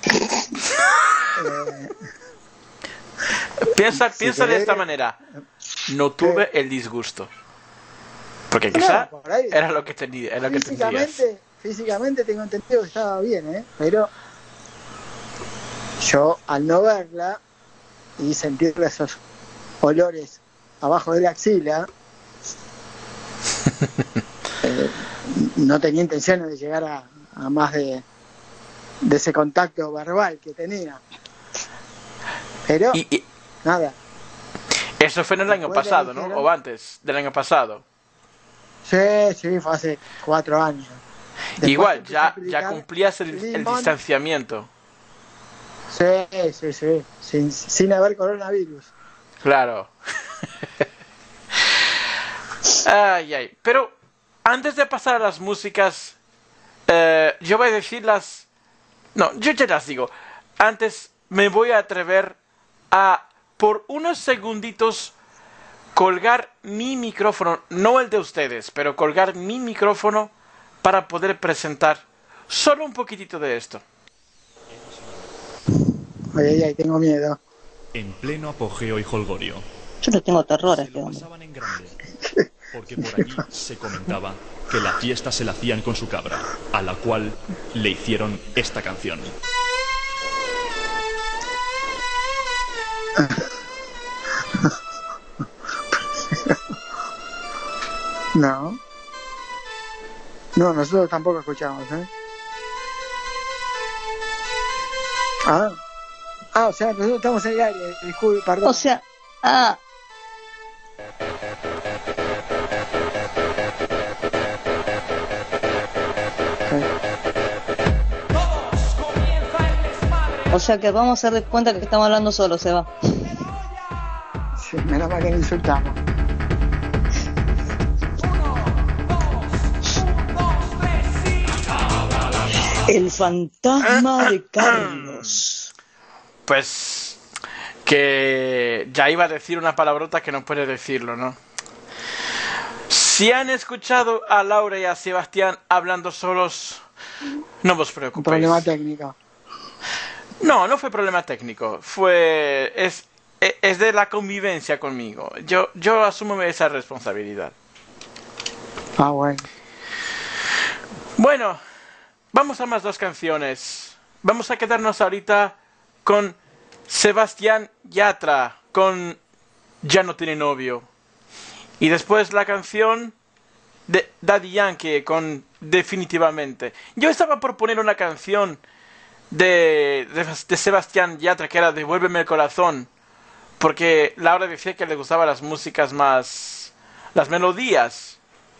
Piensa Si de querés- esta manera. No tuve el disgusto. Porque quizá por ahí. era lo que tenía, era lo que tendrías. Físicamente tengo entendido que estaba bien, pero yo al no verla y sentir esos olores abajo de la axila, no tenía intención de llegar a más de ese contacto verbal que tenía. Pero Y nada, eso fue en el año Después le pasado, ¿no? dijeron- O antes del año pasado. sí, fue hace 4 años. Después Igual, empecé a ya aplicar cumplías el limón. distanciamiento. Sí, sin haber coronavirus. Claro. Ay. Pero antes de pasar a las músicas, yo voy a decirlas. No, yo ya las digo. Antes me voy a atrever a, por unos segunditos, colgar mi micrófono, no el de ustedes, pero colgar mi micrófono para poder presentar solo un poquitito de esto. Ay, tengo miedo. En pleno apogeo y jolgorio. Yo le tengo terror a Se este lo hombre. pasaban en grande, porque por allí se comentaba que la fiesta se la hacían con su cabra, a la cual le hicieron esta canción. No, nosotros tampoco escuchamos, o sea, nosotros estamos en el aire, disculpe, perdón. O sea, o sea que vamos a hacer de cuenta que estamos hablando solo, se va. Sí, menos mal que no insultamos. El fantasma de Carlos. Pues que ya iba a decir una palabrota que no puede decirlo, ¿no? Si han escuchado a Laura y a Sebastián hablando solos, no os Un preocupéis. problema técnico. No fue problema técnico, es de la convivencia conmigo. Yo asumo esa responsabilidad. Bueno. Bueno, vamos a más 2 canciones. Vamos a quedarnos ahorita con Sebastián Yatra, con Ya no tiene novio. Y después la canción de Daddy Yankee con Definitivamente. Yo estaba por poner una canción de Sebastián Yatra que era Devuélveme el corazón, porque Laura decía que le gustaban las músicas más... las melodías.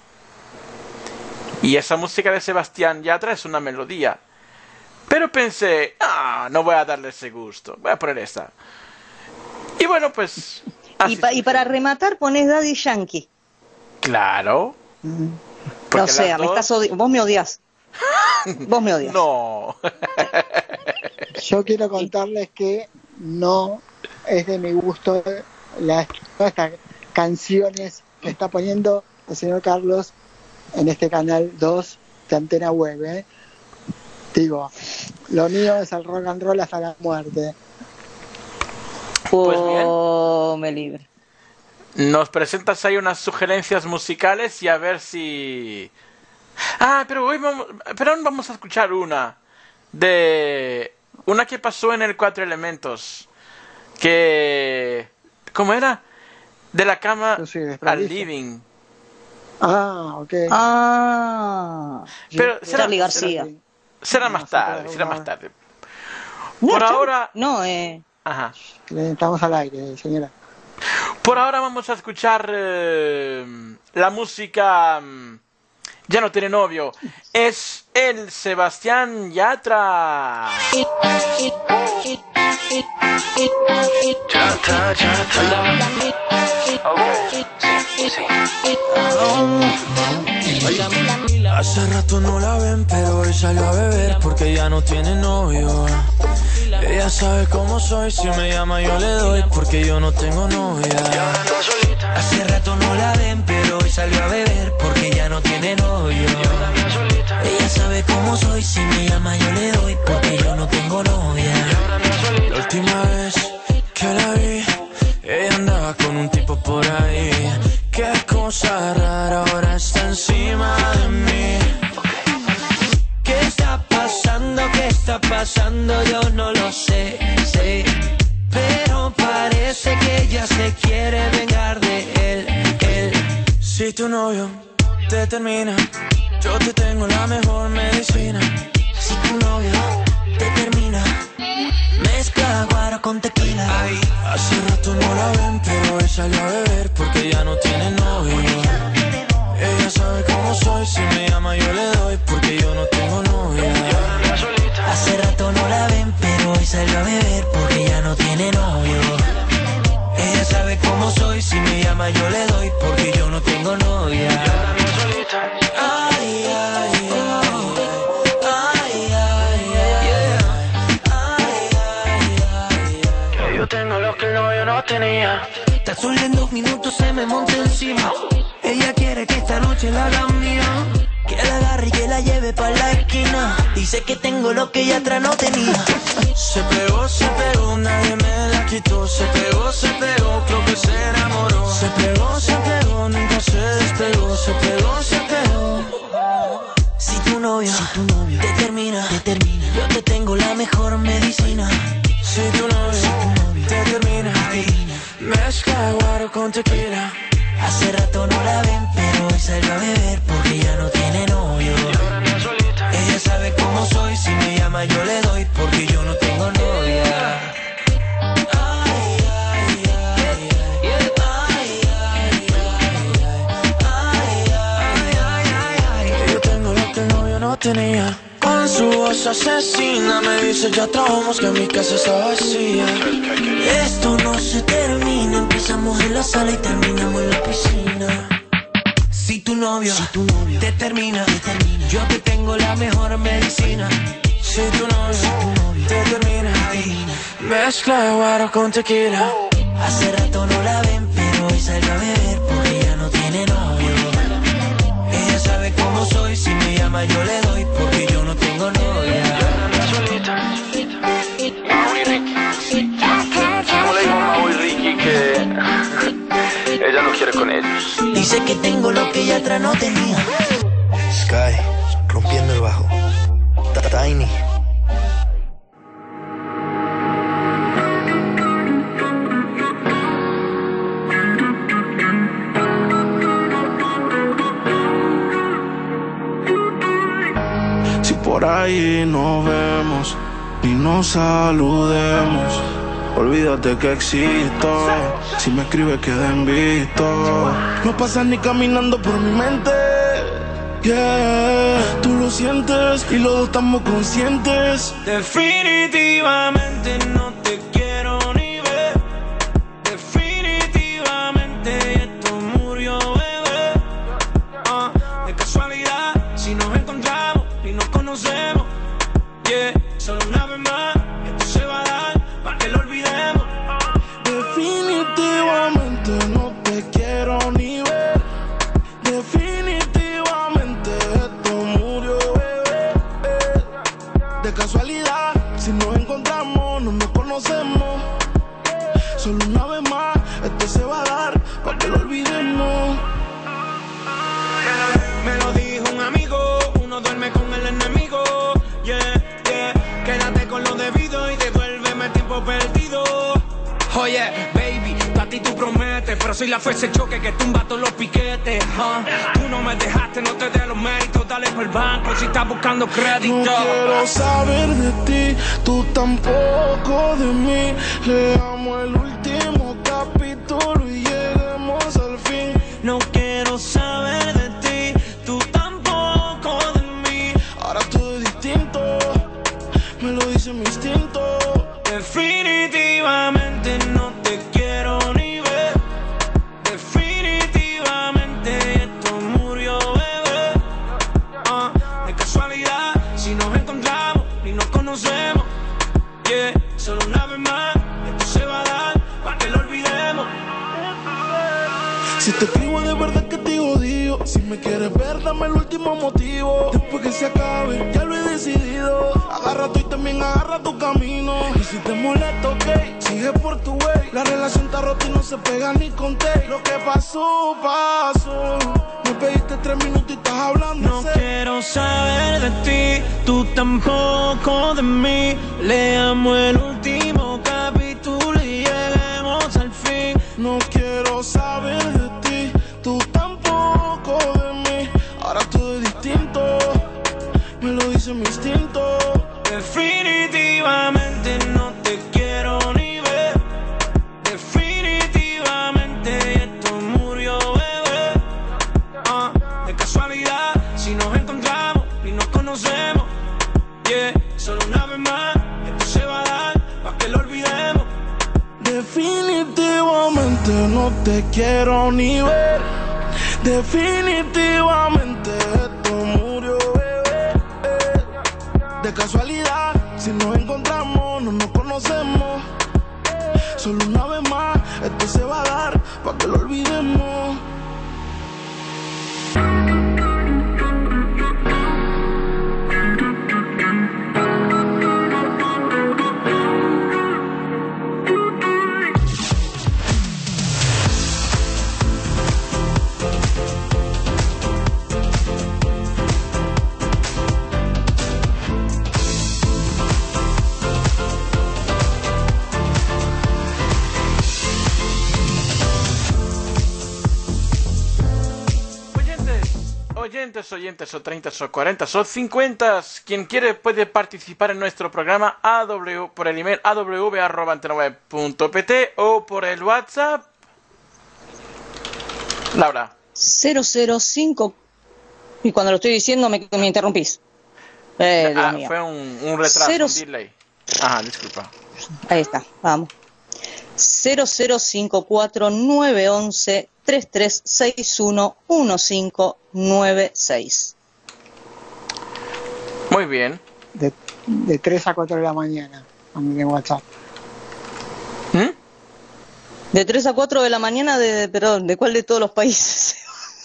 Y esa música de Sebastián Yatra es una melodía. Pero pensé, no voy a darle ese gusto, voy a poner esta. Y bueno, pues... Y para rematar pones Daddy Yankee. Claro. O sea, vos me odias. Vos me odias. No. Yo quiero contarles que no es de mi gusto todas estas canciones que está poniendo el señor Carlos en este canal 2 de Antena Web. Digo, lo mío es el rock and roll hasta la muerte. Pues bien. Me libre. Nos presentas ahí unas sugerencias musicales y a ver si... pero hoy vamos a escuchar una que pasó en el Cuatro Elementos, que... ¿cómo era? De la cama Yo soy al desprovisto. living. Ok. Pero Charly García. será más tarde. Por ahora... No, Ajá. Estamos al aire, señora. Por ahora vamos a escuchar la música Ya no tiene novio. Es el Sebastián Yatra. Hace rato no la ven, pero hoy salió a beber porque ya no tiene novio. Ella sabe cómo soy, si me llama yo le doy porque yo no tengo novia. Hace rato no la ven, pero hoy salió a beber porque ya no tiene novio. Ella sabe cosa rara ahora está encima de mí. ¿Qué está pasando? ¿Qué está pasando? Yo no lo sé, sé. Pero parece que ella se quiere vengar de él. Si tu novio te termina, yo te tengo la mejor medicina. Si tu novio te termina, mezcla guaro con tequila. Ay, hace rato no la ven, pero hoy salió a beber porque ya no tiene novio. Ella sabe cómo soy, si me llama yo le doy porque yo no tengo novia. Hace rato no la ven, pero hoy salió a beber porque ya no tiene novio. Ella sabe cómo soy, si me llama yo le doy porque yo no tengo novia. Ay, ay, que yo tengo lo que el novio no tenía. Tan solo en 2 minutos se me monta encima. Ella quiere que esta noche la haga mía, que la agarre y que la lleve pa' la esquina. Dice que tengo lo que ella atrás no tenía. Se pegó, nadie me la quitó. Se pegó, creo que se enamoró. Se pegó, nunca se despegó. Se pegó. Si tu novio te termina, yo te tengo la mejor medicina. Si tu novio te termina, mezcla guaro con tequila. Hace rato no la ven, pero hoy salió a beber porque ya no tiene novio. Ella sabe cómo soy, si me llama yo le doy porque yo no tengo novia. Yo tengo lo que el novio no tenía. Con su voz asesina me dice ya trabajamos que mi casa está vacía. Esto no se termina, empezamos en la sala y terminamos en la piscina. Si tu novio te termina, yo te tengo la mejor medicina. Si tu novio te termina, mezcla de guaro con tequila. Hace rato no la ven, pero hoy salió a beber porque ya no tiene novio. Ella sabe cómo soy, si me llama yo le doy porque yo no tengo novia. ¿Cómo le digo a Mau y Ricky que ella no quiere con ellos? Dice que tengo lo que ella atrás no tenía. Sky, rompiendo el bajo. Tiny. Si por ahí nos vemos y nos saludemos, olvídate que existo. Si me escribes queda en visto. No pasas ni caminando por mi mente. Yeah, tú lo sientes y los dos estamos conscientes. Definitivamente no te quiero ni ver. Definitivamente esto murió, bebé. De casualidad, si nos encontramos y nos conocemos, yeah, solo una vez más, esto se va a dar para que lo olvidemos. Definitivamente no te quiero ni ver. Definitivamente esto murió, bebé. De casualidad, si nos encontramos, no nos conocemos. Solo una vez más, esto se va a dar para que lo olvidemos. Me lo dijo un amigo, uno duerme con el enemigo. Yeah, yeah, quédate con lo debido y devuélveme el tiempo perdido. Oye, baby, a ti tú prometes, pero soy la fuerza de choque que tumba todos los piquetes. Tú no me dejaste, no te des los méritos, dale por el banco si estás buscando crédito. No quiero saber de ti, tú tampoco de mí. Leamos el último capítulo y lleguemos al fin. No quiero saber de ti, tú tampoco de mí. Ahora todo es distinto, me lo dice mi instinto. Definitivamente no te quiero ni ver. Definitivamente esto murió, bebé. De casualidad, si nos encontramos y nos conocemos, yeah, solo una vez más, esto se va a dar para que lo olvidemos. Si te escribo de verdad que te odio. Si me quieres ver, dame el último motivo. Después que se acabe, ya lo he decidido. Agarra tú y también agarra tu camino. Y si te molesta, ok, sigue por tu way. La relación está rota y no se pega ni con té. Lo que pasó, pasó. 3 minutitos hablando. No quiero saber de ti, tú tampoco de mí. Leamos el último capítulo y lleguemos al fin. No quiero saber de ti, tú tampoco de mí. Ahora todo es distinto, me lo dice mi instinto. Definitivamente no te quiero ni ver. Definitivamente esto murió, bebé. De casualidad, si nos encontramos y nos conocemos, yeah, solo una vez más, esto se va a dar pa' que lo olvidemos. Definitivamente no te quiero ni ver. Definitivamente esto murió, bebé. De casualidad, si nos encontramos, no nos conocemos. Solo una vez más, esto se va a dar pa' que lo olvidemos. Oyentes, o 30 o 40 o 50, quien quiere puede participar en nuestro programa por el email aw@antena9.pt o por el WhatsApp. Laura. 005. Y cuando lo estoy diciendo me interrumpís. Dios mío. Fue un retraso, un delay. Ajá, disculpa. Ahí está, vamos. 005491133611596. Muy bien. De 3 a 4 de la mañana, a mí en WhatsApp. De 3 a 4 de la mañana, perdón, ¿de cuál de todos los países?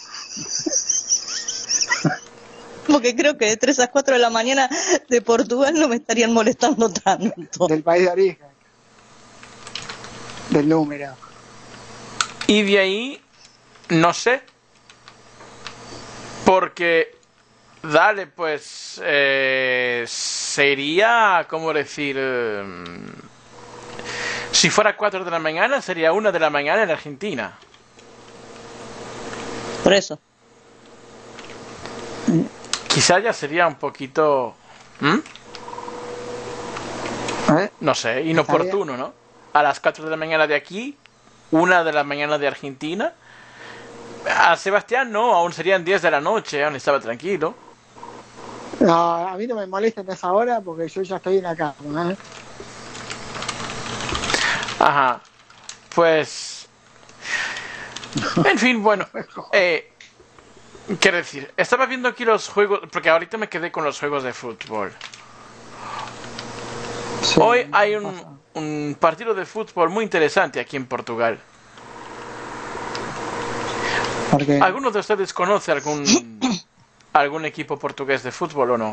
Porque creo que de 3 a 4 de la mañana de Portugal no me estarían molestando tanto. Del país de origen. Del número. Y de ahí, no sé. Porque, dale, pues, sería, ¿cómo decir? Si fuera 4 de la mañana, sería 1 de la mañana en Argentina. Por eso. Quizá ya sería un poquito... No sé, inoportuno, ¿no? A las 4 de la mañana de aquí, 1 de la mañana de Argentina. A Sebastián no, aún serían 10 de la noche, aún estaba tranquilo. No, a mí no me molesta en esa hora porque yo ya estoy en la cama, ¿eh? Ajá, pues... En fin, bueno, quiero decir, estaba viendo aquí los juegos, porque ahorita me quedé con los juegos de fútbol. Sí, hoy hay un partido de fútbol muy interesante aquí en Portugal. ¿Alguno de ustedes conoce algún equipo portugués de fútbol o no?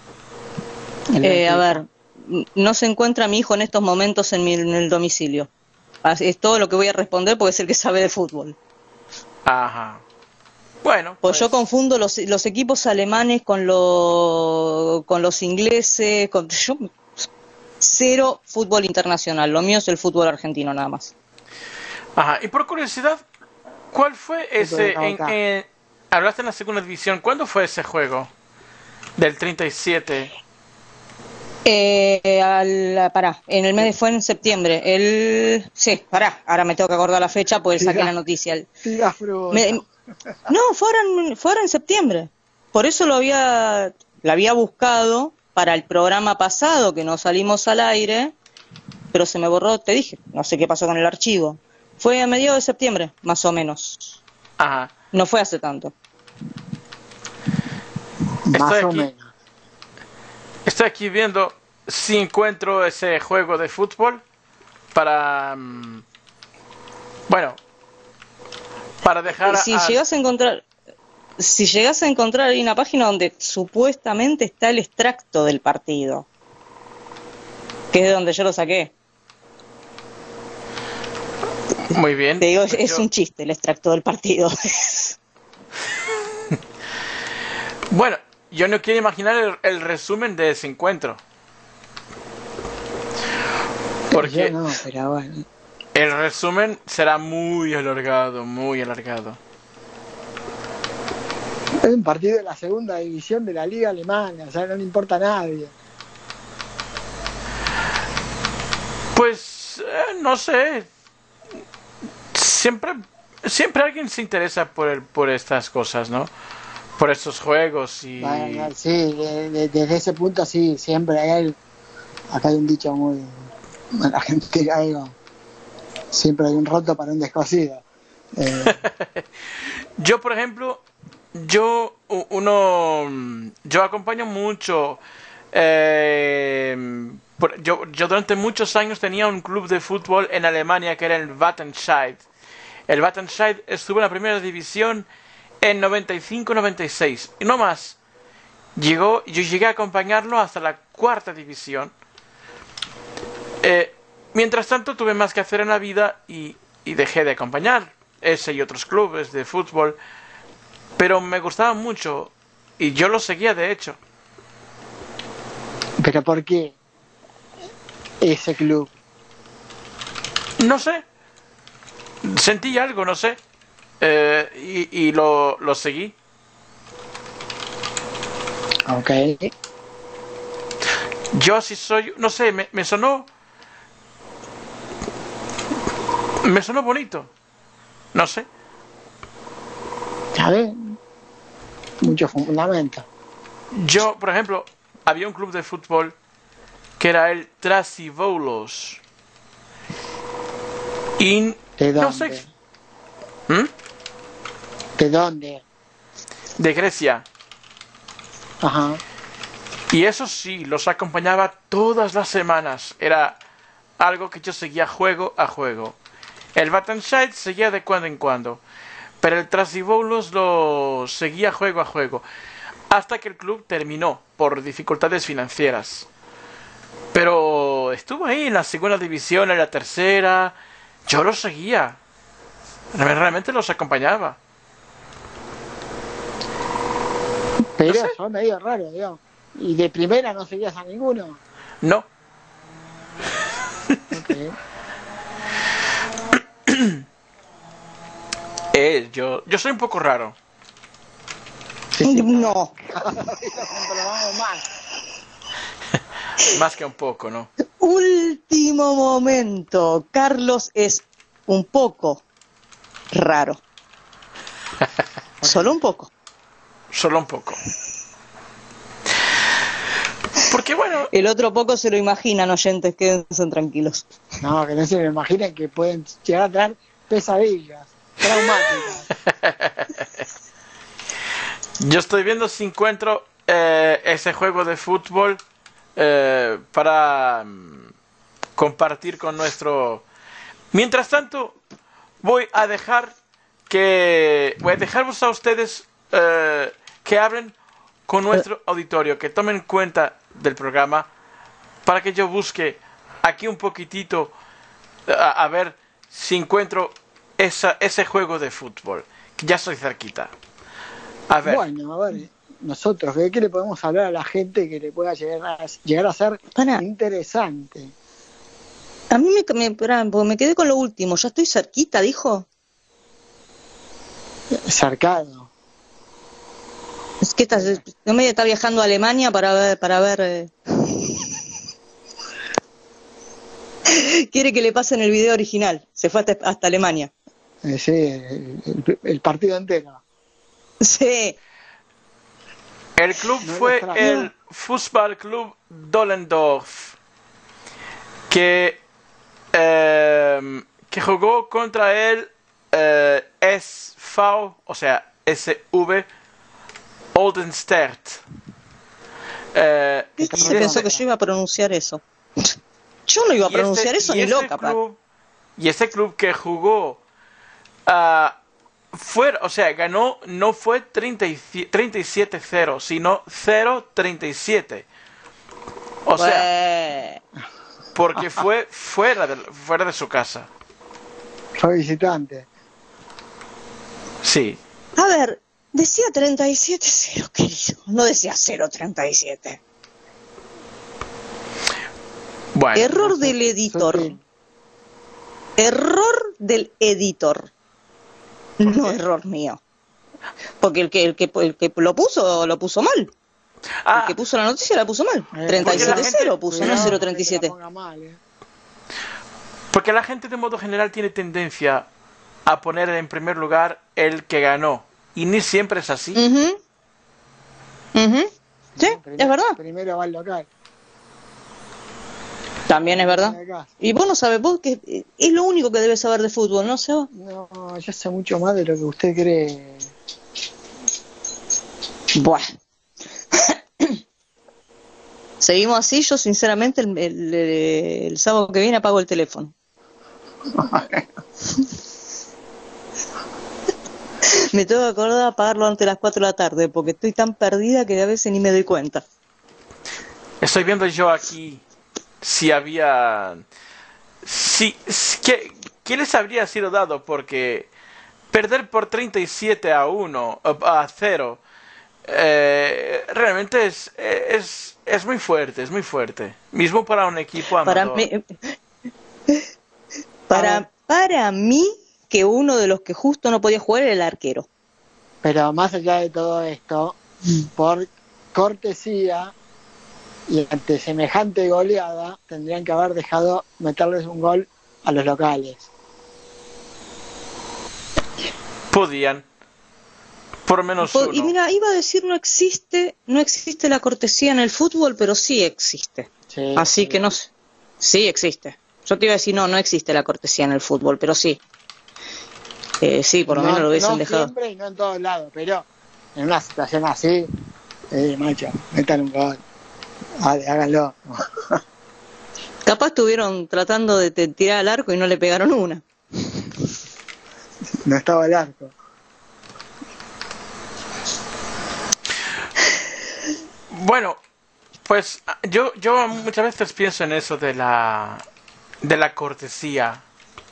A ver, no se encuentra mi hijo en estos momentos en el domicilio. Así es todo lo que voy a responder porque es el que sabe de fútbol. Ajá. Bueno, pues yo confundo los equipos alemanes con los ingleses. Yo cero fútbol internacional. Lo mío es el fútbol argentino nada más. Ajá. Y por curiosidad, ¿cuál fue ese? Hablaste en la segunda división. ¿Cuándo fue ese juego? Del 37. En el mes fue en septiembre. Sí, ahora me tengo que acordar la fecha porque saqué la noticia. No, fue ahora en septiembre. Por eso la había buscado para el programa pasado que no salimos al aire, pero se me borró, te dije, no sé qué pasó con el archivo. Fue a mediados de septiembre, más o menos. Ajá. No fue hace tanto. Estoy aquí viendo si encuentro ese juego de fútbol para... para dejar... Si llegas a encontrar ahí una página donde supuestamente está el extracto del partido, que es de donde yo lo saqué. Muy bien. Te digo, es un chiste el extracto del partido. Bueno, yo no quiero imaginar el resumen de ese encuentro. Porque Yo no, pero bueno. el resumen será muy alargado, muy alargado. Es un partido de la segunda división de la liga alemana, o sea, no le importa a nadie. Pues, no sé. Siempre alguien se interesa por estas cosas, ¿no? Por estos juegos y... Bueno, sí, desde ese punto sí, siempre hay... Acá hay un dicho muy... En Argentina digo, siempre hay un roto para un descosido. Yo, por ejemplo, yo acompaño mucho... yo durante muchos años tenía un club de fútbol en Alemania que era el Wattenscheid. El Wattenscheid estuvo en la primera división en 95-96 y no más. Yo llegué a acompañarlo hasta la cuarta división. Mientras tanto tuve más que hacer en la vida y dejé de acompañar ese y otros clubes de fútbol, pero me gustaban mucho y yo los seguía de hecho. ¿Pero por qué ese club? No sé, sentí algo, no sé, y lo seguí. Ok. Yo así soy, no sé, me sonó bonito, no sé. ¿Sabes? Mucho fundamento. Yo, por ejemplo, había un club de fútbol que era el Trasivolos. Y ¿De dónde? no sé. ¿Mm? ¿De dónde? De Grecia. Ajá. Y eso sí, los acompañaba todas las semanas. Era algo que yo seguía juego a juego. El Wattenscheid seguía de cuando en cuando, pero el Trasivolos lo seguía juego a juego, hasta que el club terminó por dificultades financieras. Pero estuvo ahí en la segunda división, en la tercera. Yo los seguía. Realmente los acompañaba. Pero No sé. son medio raros, digamos. ¿Y de primera no seguías a ninguno? No. Okay. Yo soy un poco raro. No. Comprobamos más. Más que un poco, ¿no? Último momento. Carlos es un poco raro. Solo un poco. Solo un poco. Porque bueno... El otro poco se lo imaginan, oyentes, quédense tranquilos. No, que no se me imaginen que pueden llegar a traer pesadillas traumáticas. Yo estoy viendo si encuentro ese juego de fútbol para compartir con nuestro... Mientras tanto, voy a dejaros a ustedes que hablen con nuestro auditorio, que tomen cuenta del programa para que yo busque aquí un poquitito a ver si encuentro ese juego de fútbol, que ya estoy cerquita. A ver. Bueno, a ver, nosotros, ¿qué le podemos hablar a la gente que le pueda llegar a ser Pará. interesante? A mí porque me quedé con lo último. Ya estoy cerquita, dijo. Cercado. Es que no me está viajando a Alemania para ver. Quiere que le pasen el video original. Se fue hasta Alemania. Sí, el partido entero. Sí. El club No fue lo el Fußballclub Dollendorf, que jugó contra el SV, o sea, SV Oldenstert. ¿Qué se pensó que yo iba a pronunciar eso? Yo no iba a pronunciar eso ni loca, pa. Y ese club que jugó o sea, ganó, no fue 37-0, sino 0-37. O sea, porque fue fuera de su casa. Fue visitante. Sí. A ver, Decía 37-0, querido. No decía 0-37. Bueno, Error del editor. Sutil. Error del editor. No error mío. Porque el que lo puso mal. El que puso la noticia la puso mal. Porque la 37-0 puso, no Cuidado, que la 0-37. ponga mal, porque la gente de modo general tiene tendencia a poner en primer lugar el que ganó. Y ni siempre es así. Ujú. Sí, es verdad. Primero va el local. También es verdad. Y vos no sabés, vos que es lo único que debes saber de fútbol, ¿no, Seba? No, yo sé mucho más de lo que usted cree. Buah. Seguimos así, yo sinceramente el sábado que viene apago el teléfono. Me tengo que acordar de apagarlo antes de las 4 de la tarde, porque estoy tan perdida que a veces ni me doy cuenta. Estoy viendo yo aquí si había... ¿Qué les habría sido dado? Porque perder por 37-0 realmente es muy fuerte, es muy fuerte. Mismo para un equipo amador. Para mí, que uno de los que justo no podía jugar era el arquero. Pero más allá de todo esto, por cortesía y ante semejante goleada, tendrían que haber dejado meterles un gol a los locales. Podían. Por lo menos uno. Y mira, iba a decir no existe la cortesía en el fútbol, pero sí existe. Sí, Así sí. que no sé. Sí existe. Yo te iba a decir no existe la cortesía en el fútbol, pero sí. Sí, por lo menos lo hubiesen dejado. No siempre y no en todos lados, pero en una situación así, macho, metan un gol. Vale, háganlo. Capaz estuvieron tratando de tirar al arco y no le pegaron una. No estaba el arco. Bueno, pues yo muchas veces pienso en eso de la cortesía.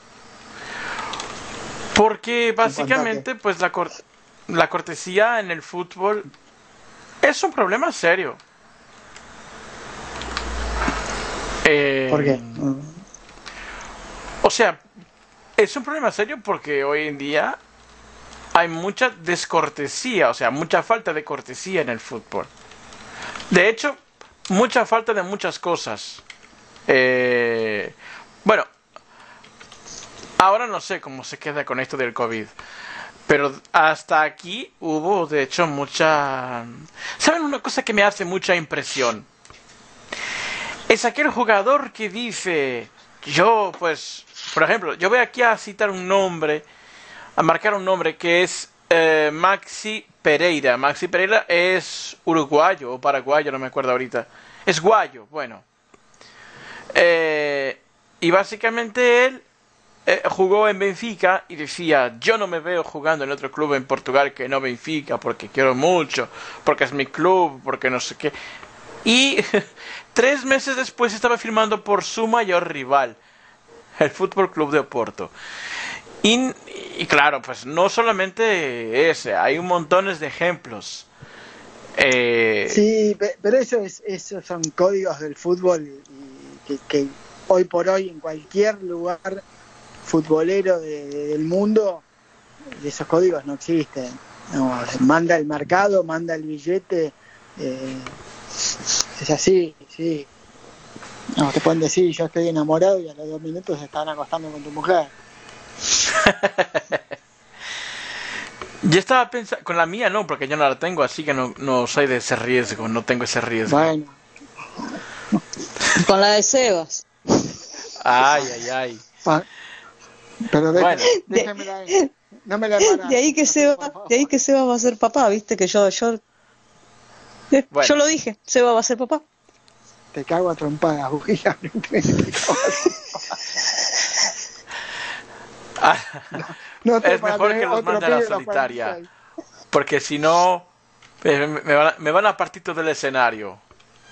Porque básicamente pues la cortesía en el fútbol es un problema serio. ¿Por qué? O sea, es un problema serio porque hoy en día hay mucha descortesía, o sea, mucha falta de cortesía en el fútbol. De hecho, mucha falta de muchas cosas. Bueno, ahora no sé cómo se queda con esto del COVID, pero hasta aquí hubo, de hecho, mucha... ¿Saben una cosa que me hace mucha impresión? Es aquel jugador que dice, yo pues, por ejemplo, yo voy aquí a citar un nombre, a marcar un nombre que es Maxi Pereira. Maxi Pereira es uruguayo o paraguayo, no me acuerdo ahorita. Es guayo, bueno. Y básicamente él jugó en Benfica y decía, yo no me veo jugando en otro club en Portugal que no Benfica, porque quiero mucho, porque es mi club, porque no sé qué. Y 3 meses después estaba firmando por su mayor rival, el Fútbol Club de Oporto. Y claro, pues no solamente ese, hay un montón de ejemplos. Sí, pero esos son códigos del fútbol que hoy por hoy en cualquier lugar futbolero del mundo, esos códigos no existen. No, manda el mercado, manda el billete, es así, sí. No, te pueden decir, yo estoy enamorado y a los 2 minutos se están acostando con tu mujer. Yo estaba pensando, con la mía no, porque yo no la tengo, así que no soy de ese riesgo, no tengo ese riesgo. Bueno. Con la de Sebas. Ay. Pero Bueno. déjamela ahí. No me la embaraces, De ahí que Sebas va a ser papá, viste que yo Bueno. yo lo dije, Sebas va a ser papá. Te cago a trompadas, William. No te Es para mejor tener que los otro mande a la pibe a los solitaria, 46. porque si no me van a partir todo el escenario.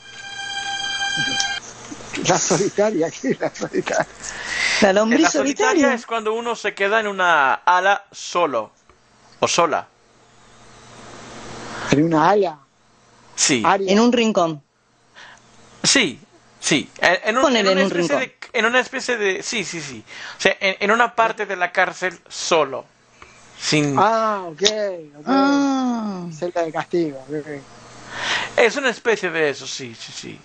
La solitaria, ¿qué es la solitaria? La En lombriz la solitaria solitaria. es cuando uno se queda en una ala solo o sola. ¿En una ala? Sí. ¿Área? En un rincón. Sí, sí. Ponele en un rincón. En una especie de... Sí, sí, sí. O sea, en una parte de la cárcel solo. Sin... Ah, ok. Ah. Celda de castigo. Okay. Es una especie de eso, sí, sí, sí.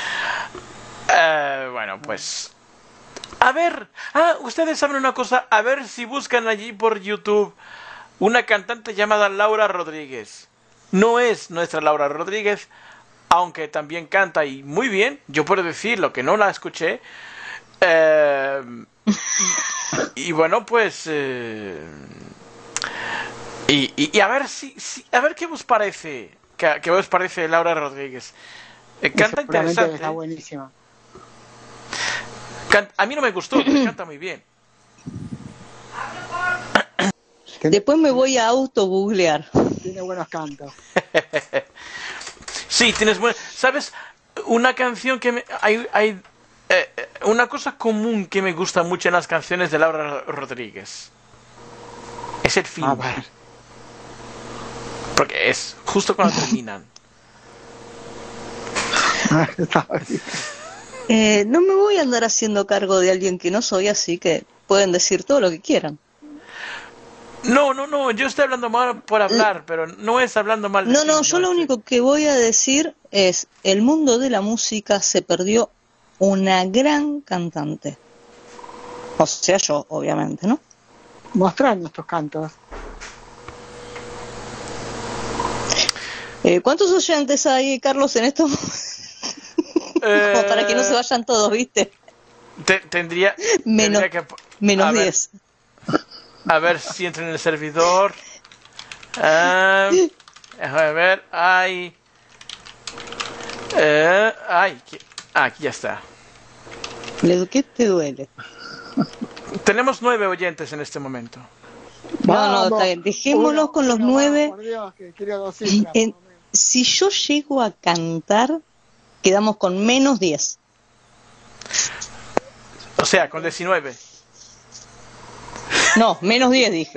Bueno, pues... A ver... Ah, ustedes saben una cosa. A ver si buscan allí por YouTube una cantante llamada Laura Rodríguez. No es nuestra Laura Rodríguez, aunque también canta y muy bien. Yo puedo decirlo, que no la escuché. Y bueno, pues... Y a ver a ver qué os parece. ¿Qué os parece Laura Rodríguez? Canta interesante. Está buenísima. A mí no me gustó, pero canta muy bien. Después me voy a autogooglear. Tiene buenos cantos. Sí, tienes buen... ¿Sabes? Una canción que hay una cosa común que me gusta mucho en las canciones de Laura Rodríguez. Es el fin. Porque es justo cuando terminan. No me voy a andar haciendo cargo de alguien que no soy, así que pueden decir todo lo que quieran. No, yo estoy hablando mal por hablar, pero no es hablando mal de ti, Yo lo único que voy a decir es, el mundo de la música se perdió una gran cantante. O sea, yo, obviamente, ¿no? Mostrar nuestros cantos. ¿Cuántos oyentes hay, Carlos, en esto? Como para que no se vayan todos, ¿viste? Tendría menos que... menos 10. A ver si entra en el servidor. Déjame ver. Aquí ya está. ¿Qué te duele? Tenemos 9 oyentes en este momento. No, está bien. Dejémonos con los 9. Por Dios, que quiero 2 cifras. Si yo llego a cantar, quedamos con menos 10. O sea, con 19. No, menos 10 dije.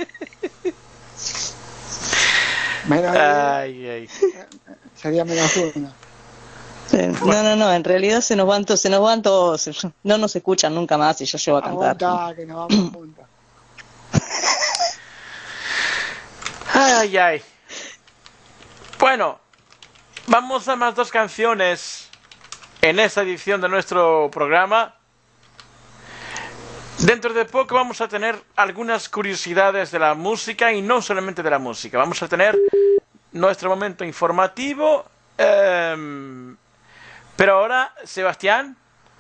Ay. Sería menos 1. No, en realidad se nos van todos, no nos escuchan nunca más y yo llego a cantar. Aguanta, que nos vamos juntos. Ay. Bueno, vamos a más 2 canciones en esta edición de nuestro programa. Dentro de poco vamos a tener algunas curiosidades de la música y no solamente de la música. Vamos a tener nuestro momento informativo. Pero ahora, Sebastián.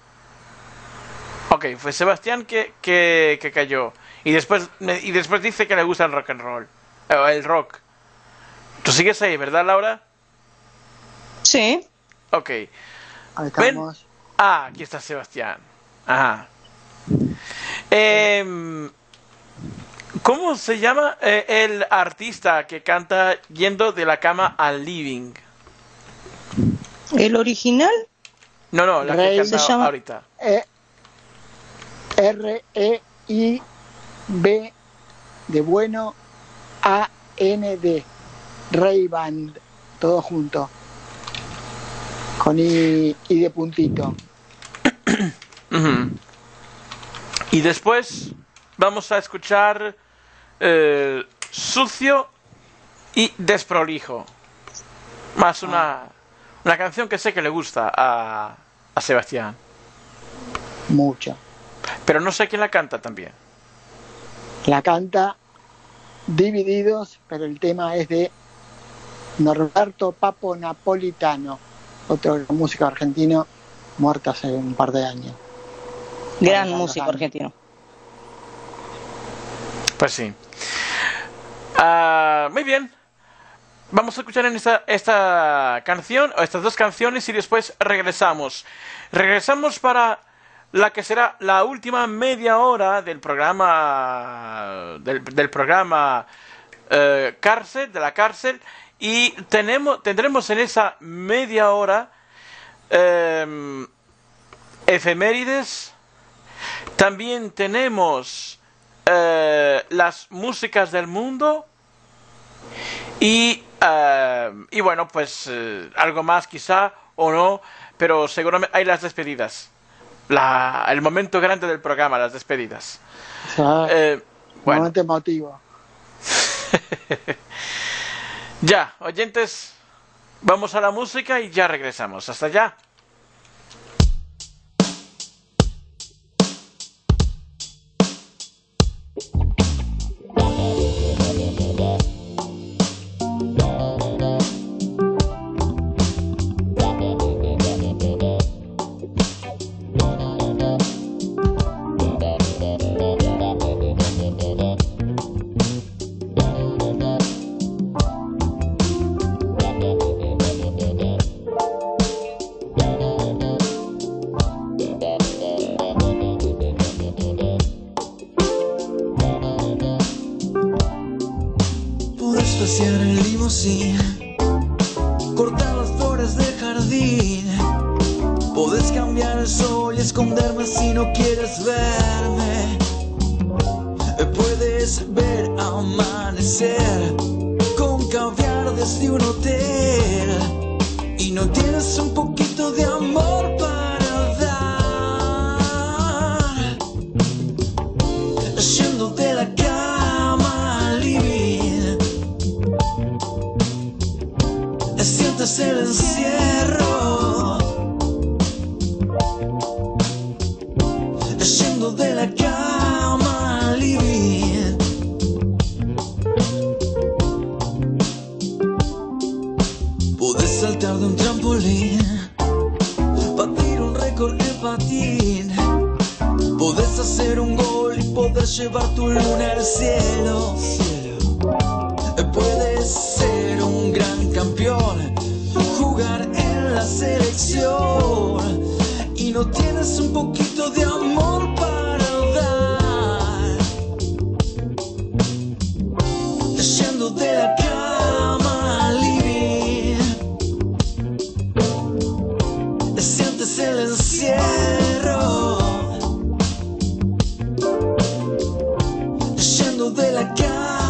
Ok, fue Sebastián que cayó. Y después dice que le gusta el rock and roll. El rock. ¿Tú sigues ahí, verdad, Laura? Sí. Ok. Ahí estamos. Aquí está Sebastián. Ajá. ¿Cómo se llama el artista que canta Yendo de la cama al living? ¿El original? No, la que canta se llama ahorita. R-E-I-B de bueno A-N-D. Ray Band. Todo junto. Con I de puntito. Y después vamos a escuchar Sucio y Desprolijo. Más una canción que sé que le gusta a Sebastián. Mucho. Pero no sé quién la canta también. La canta Divididos, pero el tema es de Norberto Papo Napolitano, otro músico argentino muerto hace un par de años. Gran músico argentino. Pues sí. Muy bien. Vamos a escuchar en esta canción, o estas 2 canciones, y después regresamos. Regresamos para la que será la última media hora del programa del programa Cárcel, de la cárcel, y tendremos en esa media hora efemérides. También tenemos las músicas del mundo y Y bueno, pues algo más quizá o no, pero seguramente hay las despedidas. El momento grande del programa, las despedidas. Bueno. Bueno. Momento emotivo. Ya, oyentes, vamos a la música y ya regresamos. Hasta allá. Pasear en limusín, cortar las flores del jardín. Podés cambiar el sol y esconderme si no quieres verme. Puedes ver amanecer con caviar desde un hotel. Y no tienes un poquito de amor para dar. Yendo de la cama al living, sientes el encierro. Yendo de la cama al living, podés saltar de un trampolín, batir un récord en patín. Podés hacer un gol y poder llevar tu luna al cielo. Puedes ser un gran campeón, jugar en la selección. Y no tienes un poquito de amor para dar. Yendo de la cama al living, sientes el encierro. Yendo de la cama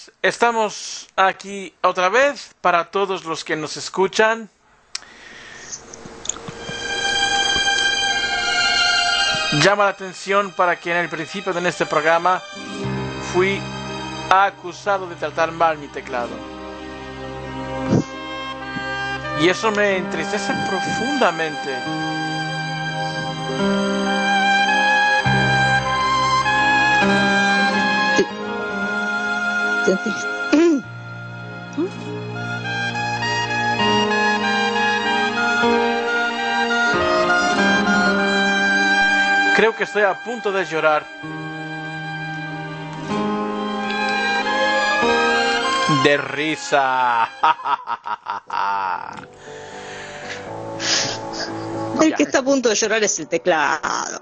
pues estamos aquí otra vez para todos los que nos escuchan. Llama la atención para que en el principio de este programa fui acusado de tratar mal mi teclado. Y eso me entristece profundamente. Creo que estoy a punto de llorar. De risa. El que está a punto de llorar es el teclado.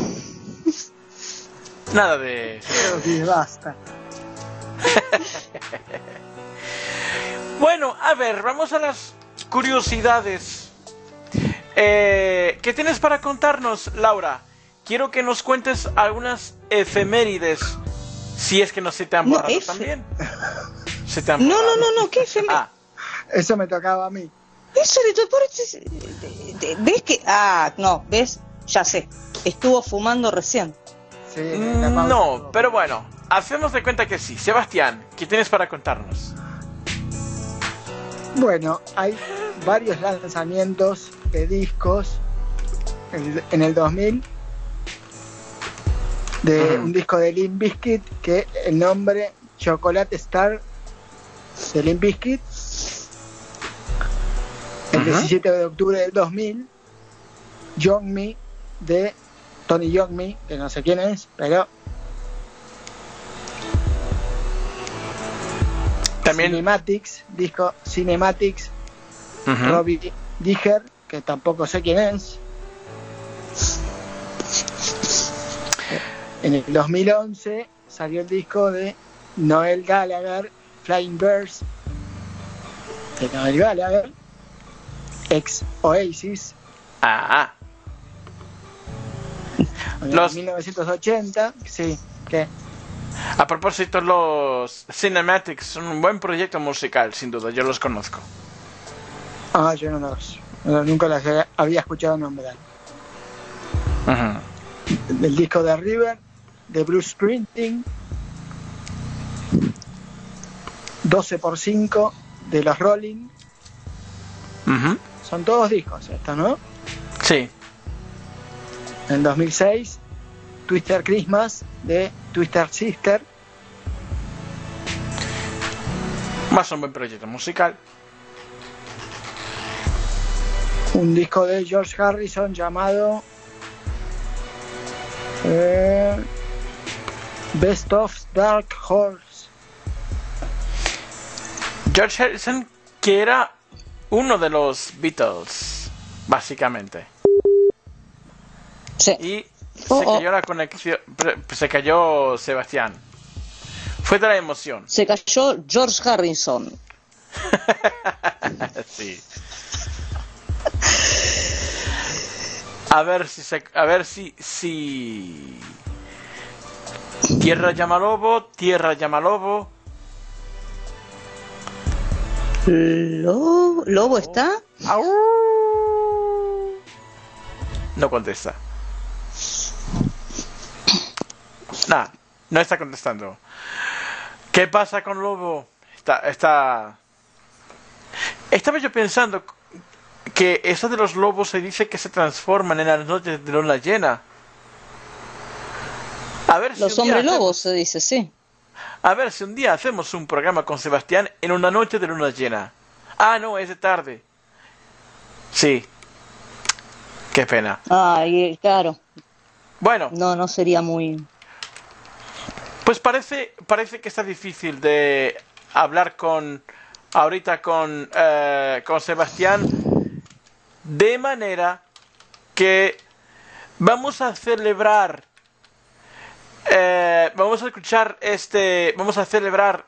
Nada de eso. Creo que basta. Bueno, a ver, vamos a las curiosidades. ¿Qué tienes para contarnos, Laura? Quiero que nos cuentes algunas efemérides. Si es que no se te han borrado también. ¿Se te han borrado? No, ¿qué efemérides? Eso me tocaba a mí. Eso ¿ves que? No, ¿ves? Ya sé. Estuvo fumando recién. Sí, no, pero bueno, hacemos de cuenta que sí. Sebastián, ¿qué tienes para contarnos? Bueno, hay varios lanzamientos de discos en el 2000 de un disco de Limp Bizkit que el nombre Chocolate Star de Limp Bizkit. El 17 de octubre del 2000, Young Me de Tony Young Me, que no sé quién es, pero también Cinematics, disco Cinematics, Robbie Diger, que tampoco sé quién es. En el 2011 salió el disco de Noel Gallagher, Flying Birds, de Noel Gallagher, ex Oasis. En 1980, sí, ¿qué? A propósito, los Cinematics son un buen proyecto musical, sin duda, yo los conozco. Yo nunca las había escuchado nombrar. El disco de River, de Bruce Springsteen, 12x5 de los Rolling. Son todos discos estos, ¿no? Sí. En 2006, Twister Christmas de Twister Sister. Más un buen proyecto musical. Un disco de George Harrison llamado Best of Dark Horse. George Harrison, que era uno de los Beatles, básicamente. Sí. Y se cayó la conexión, se cayó Sebastián. Fue de la emoción. Se cayó George Harrison. Sí. A ver si Tierra llama lobo, tierra llama lobo. ¿Lobo está? No contesta. No está contestando. ¿Qué pasa con Lobo? Estaba yo pensando que eso de los lobos se dice que se transforman en las noches de luna llena. A ver si los hombres lobos se dice, sí. A ver si un día hacemos un programa con Sebastián en una noche de luna llena. No, es de tarde. Sí. Qué pena. Claro. Bueno. No sería muy... Pues parece que está difícil de hablar ahorita con Sebastián, de manera que vamos a celebrar, vamos a celebrar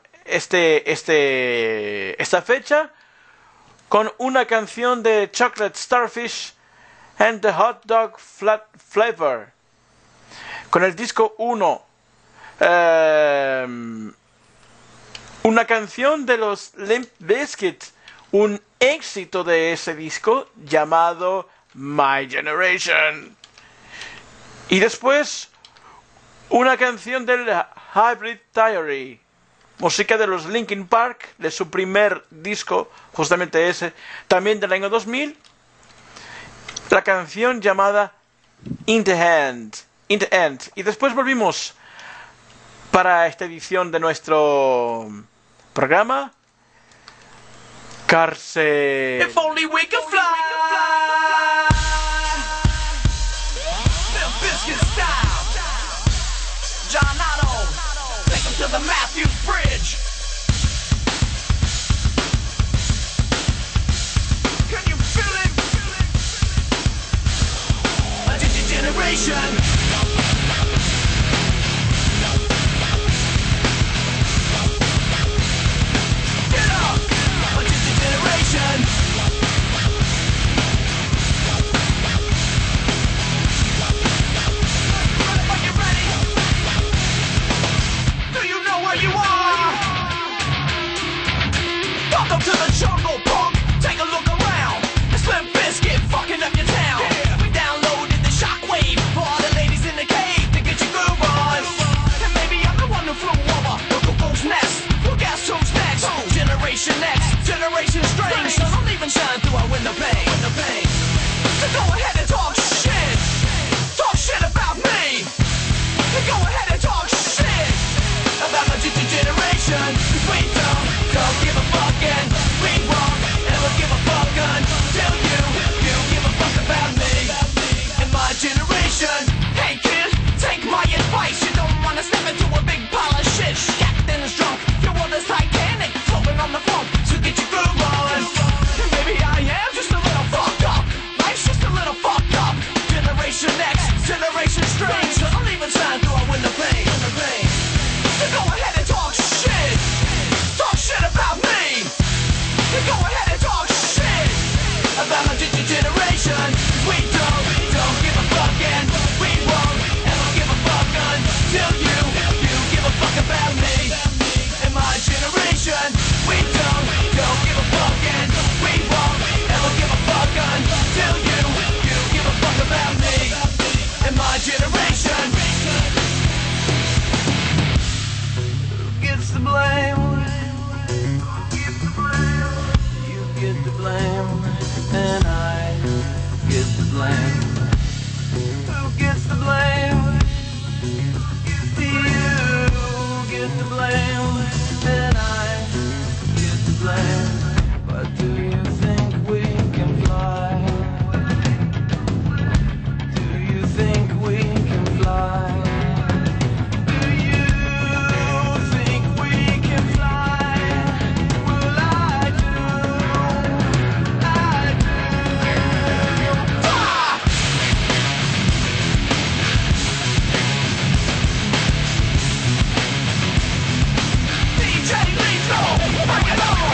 esta fecha con una canción de Chocolate Starfish and the Hot Dog Flavor, con el disco 1. Una canción de los Limp Bizkit, un éxito de ese disco llamado My Generation. Y después una canción del Hybrid Theory, música de los Linkin Park, de su primer disco, justamente ese, también del año 2000, la canción llamada In the End. Y después volvimos para esta edición de nuestro programa Cárcel. If only we could fly. Limp Bizkit style. John Otto, take him to the Matthews Bridge. Can you feel it? A generation. Get up, a generation. Are you ready? Do you know where you are? Welcome to the jungle, punk. Take a look around. It's Limp Bizkit fucking up your town. We downloaded the shockwave for all the ladies in the cave to get your groove on. And maybe I'm the one who flew over the cuckoo's nest. Well, guess who's next? Generation X, Generation Strange. So don't even shine through our window pane. So go ahead and talk shit. Talk shit about me. So go ahead and talk shit about my generation. 'Cause we don't give a fuck and we won't ever give a fuck until you give a fuck about me and my generation. Hey kid, take my advice. You don't wanna step into a big pile of shit. Captain is drunk, your world is Titanic, floating on the funk, so get your groove on. And maybe I am just a little fucked up. Life's just a little fucked up. Generation X, Generation Strange. So don't even shine through our window pane. So go ahead and talk shit. Talk shit about me. So go ahead and talk shit about my generation. We don't give a fuck and we won't ever give a fuck until you give a fuck about me and my generation. We don't give a fuck and we won't ever give a fuck until you give a fuck about me and my generation. Who gets the blame? You get the blame, and I get the blame. Who gets the blame? You get the blame, and I get the blame. But do you think we can fly? Do you think we can fly? Do you think we can fly? Well, I do. Ah! DJ Lethal, bring it on!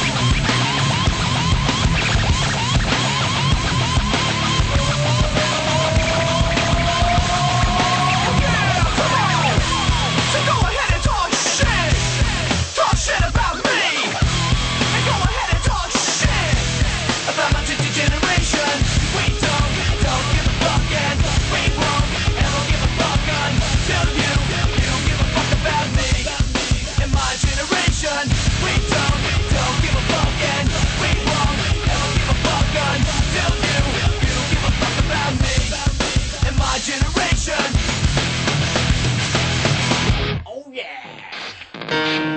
So go ahead and talk shit. Talk shit about me. And go ahead and talk shit about my generation. We don't give a fuck and we won't ever give a fuck until you give a fuck about me and my generation. We don't give a fuck and we won't ever give a fuck until you give a fuck about me and my generation. Oh yeah.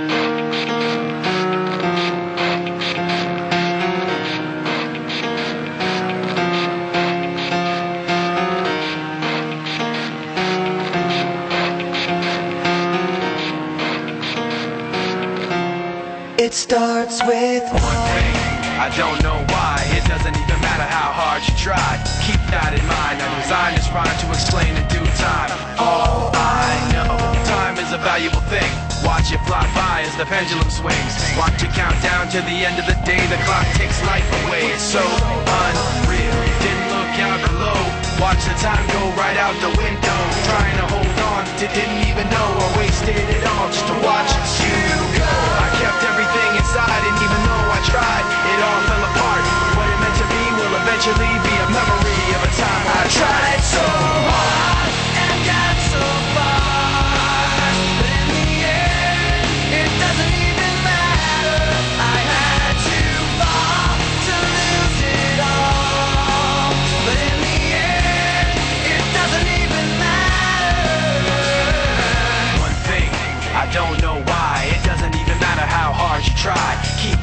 It starts with one thing. I don't know why. It doesn't even matter how hard you try. Keep that in mind. I designed this rhyme to explain in due time. All I know, time is a valuable thing. Watch it fly by as the pendulum swings. Watch it count down to the end of the day. The clock takes life away. It's so unreal. Didn't look out below. Watch the time go right out the window. Trying to hold on, didn't even know I wasted it all just to watch you go. I kept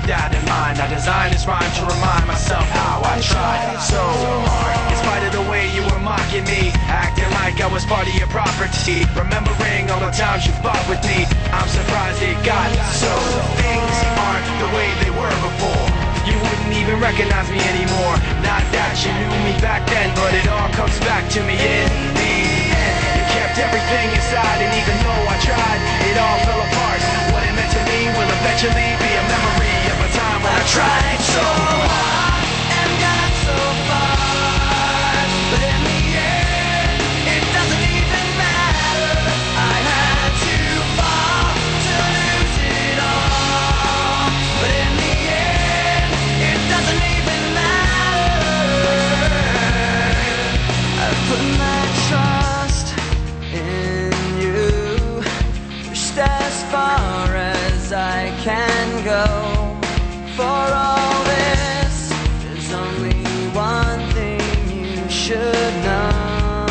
that in mind. I designed this rhyme to remind myself how I tried so hard. In spite of the way you were mocking me, acting like I was part of your property, remembering all the times you fought with me, I'm surprised it got so. Things aren't the way they were before. You wouldn't even recognize me anymore. Not that you knew me back then, but it all comes back to me in the end. You kept everything inside, and even though I tried, it all fell apart. What it meant to me will eventually be a memory of a time when I tried so hard and got so far, but in the end, it doesn't even matter. I had to fall to lose it all, but in the end, it doesn't even matter. I put my trust in you, pushed as far as I can go. For all this, there's only one thing you should know.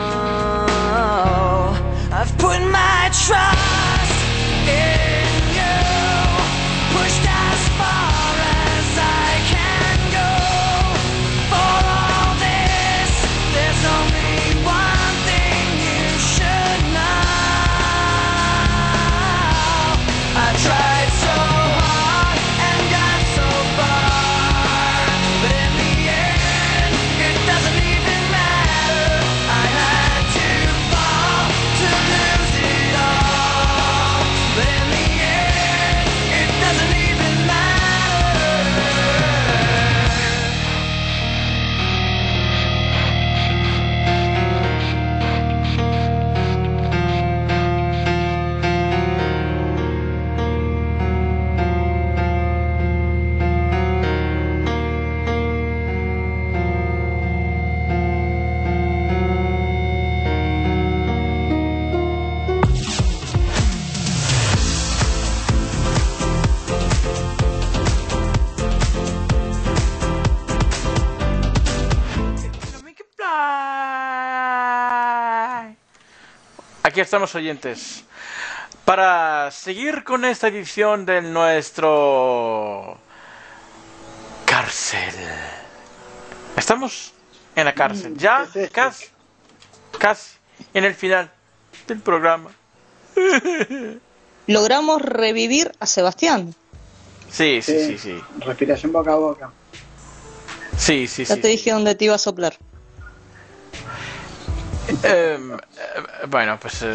I've put my trust in you, pushed as far as I can go. For all this, there's only one thing you should know. I tried so hard and got so far, but in the end, it doesn't even matter. I had to fall to lose it all, but in the end, it doesn't even matter. Aquí estamos, oyentes, para seguir con esta edición de nuestro cárcel. Estamos en la cárcel, ya casi en el final del programa. Logramos revivir a Sebastián. Sí. Respiración boca a boca. Sí. Ya te dije dónde te iba a soplar. Bueno, pues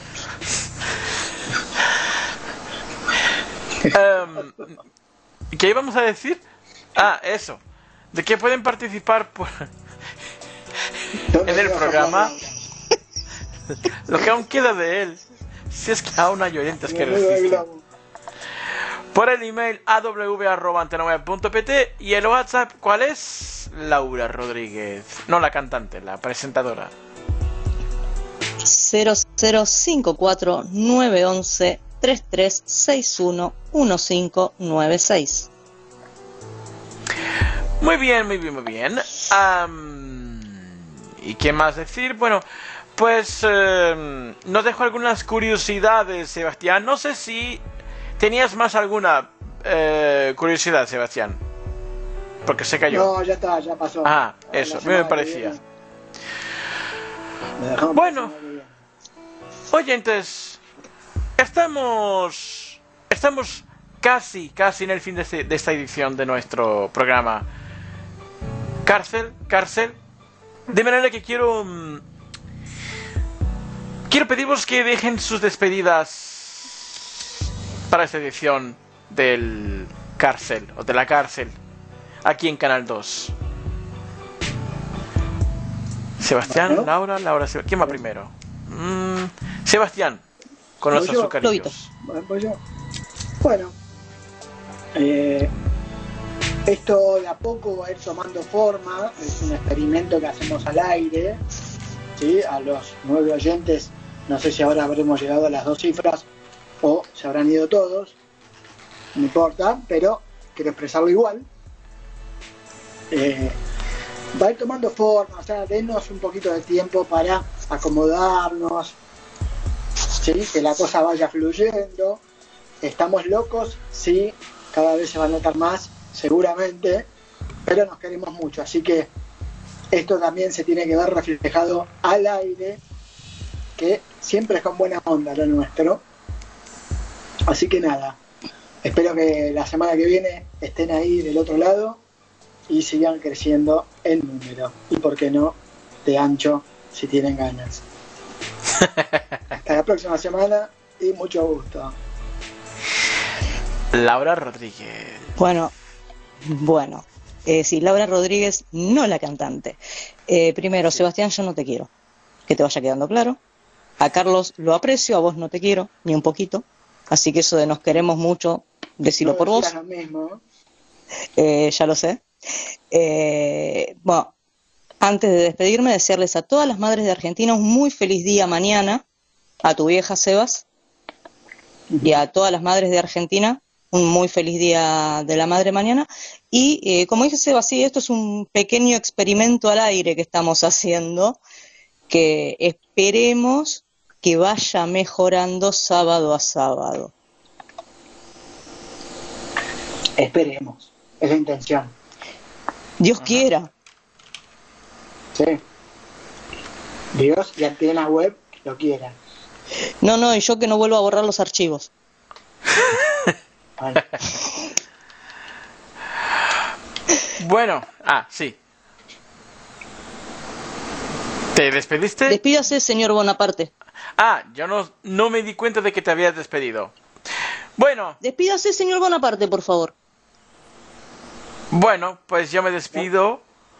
¿qué íbamos a decir? Eso, de que pueden participar en el programa, lo que aún queda de él, si es que aún hay oyentes que resisten, por el email aw@antena9.pt y el WhatsApp, ¿cuál es? Laura Rodríguez, no la cantante, la presentadora. 0054 911 3361 1596. Muy bien. ¿Y qué más decir? Bueno, pues nos dejo algunas curiosidades, Sebastián. No sé si tenías más alguna curiosidad, Sebastián, porque se cayó. No, ya está, ya pasó. Eso, me parecía. Bueno, oyentes, estamos casi en el fin de esta edición de nuestro programa Cárcel, de manera que quiero pedirvos que dejen sus despedidas para esta edición del Cárcel, o de la Cárcel, aquí en Canal 2. Sebastián, Laura, ¿quién va primero? Sebastián, con los azucarillos. Bueno, esto de a poco va a ir tomando forma. Es un experimento que hacemos al aire, ¿sí? A los 9 oyentes, no sé si ahora habremos llegado a las 2 cifras o se habrán ido todos, no importa, pero quiero expresarlo igual. Va a ir tomando forma, o sea, denos un poquito de tiempo para acomodarnos, ¿sí? Que la cosa vaya fluyendo. Estamos locos, sí, cada vez se va a notar más, seguramente, pero nos queremos mucho, así que esto también se tiene que ver reflejado al aire, que siempre es con buena onda lo nuestro. Así que nada, espero que la semana que viene estén ahí del otro lado y sigan creciendo en número. Y por qué no, de ancho, si tienen ganas. Hasta la próxima semana y mucho gusto. Laura Rodríguez. Bueno, sí, Laura Rodríguez, no la cantante. Primero, Sebastián, yo no te quiero, que te vaya quedando claro. A Carlos lo aprecio, a vos no te quiero, ni un poquito. Así que eso de nos queremos mucho, decilo No por vos. lo mismo. Ya lo sé. Bueno, antes de despedirme, desearles a todas las madres de Argentina un muy feliz día mañana, a tu vieja Sebas, y a todas las madres de Argentina, un muy feliz día de la madre mañana. Y como dije Sebas, sí, esto es un pequeño experimento al aire que estamos haciendo, que esperemos que vaya mejorando sábado a sábado. Esperemos, es la intención. Dios quiera. Sí. Dios y Antena Web lo quieran. No, y yo que no vuelvo a borrar los archivos. Bueno, sí. ¿Te despediste? Despídase, señor Bonaparte. Yo no me di cuenta de que te habías despedido. Bueno. Despídase, señor Bonaparte, por favor. Bueno, pues yo me despido.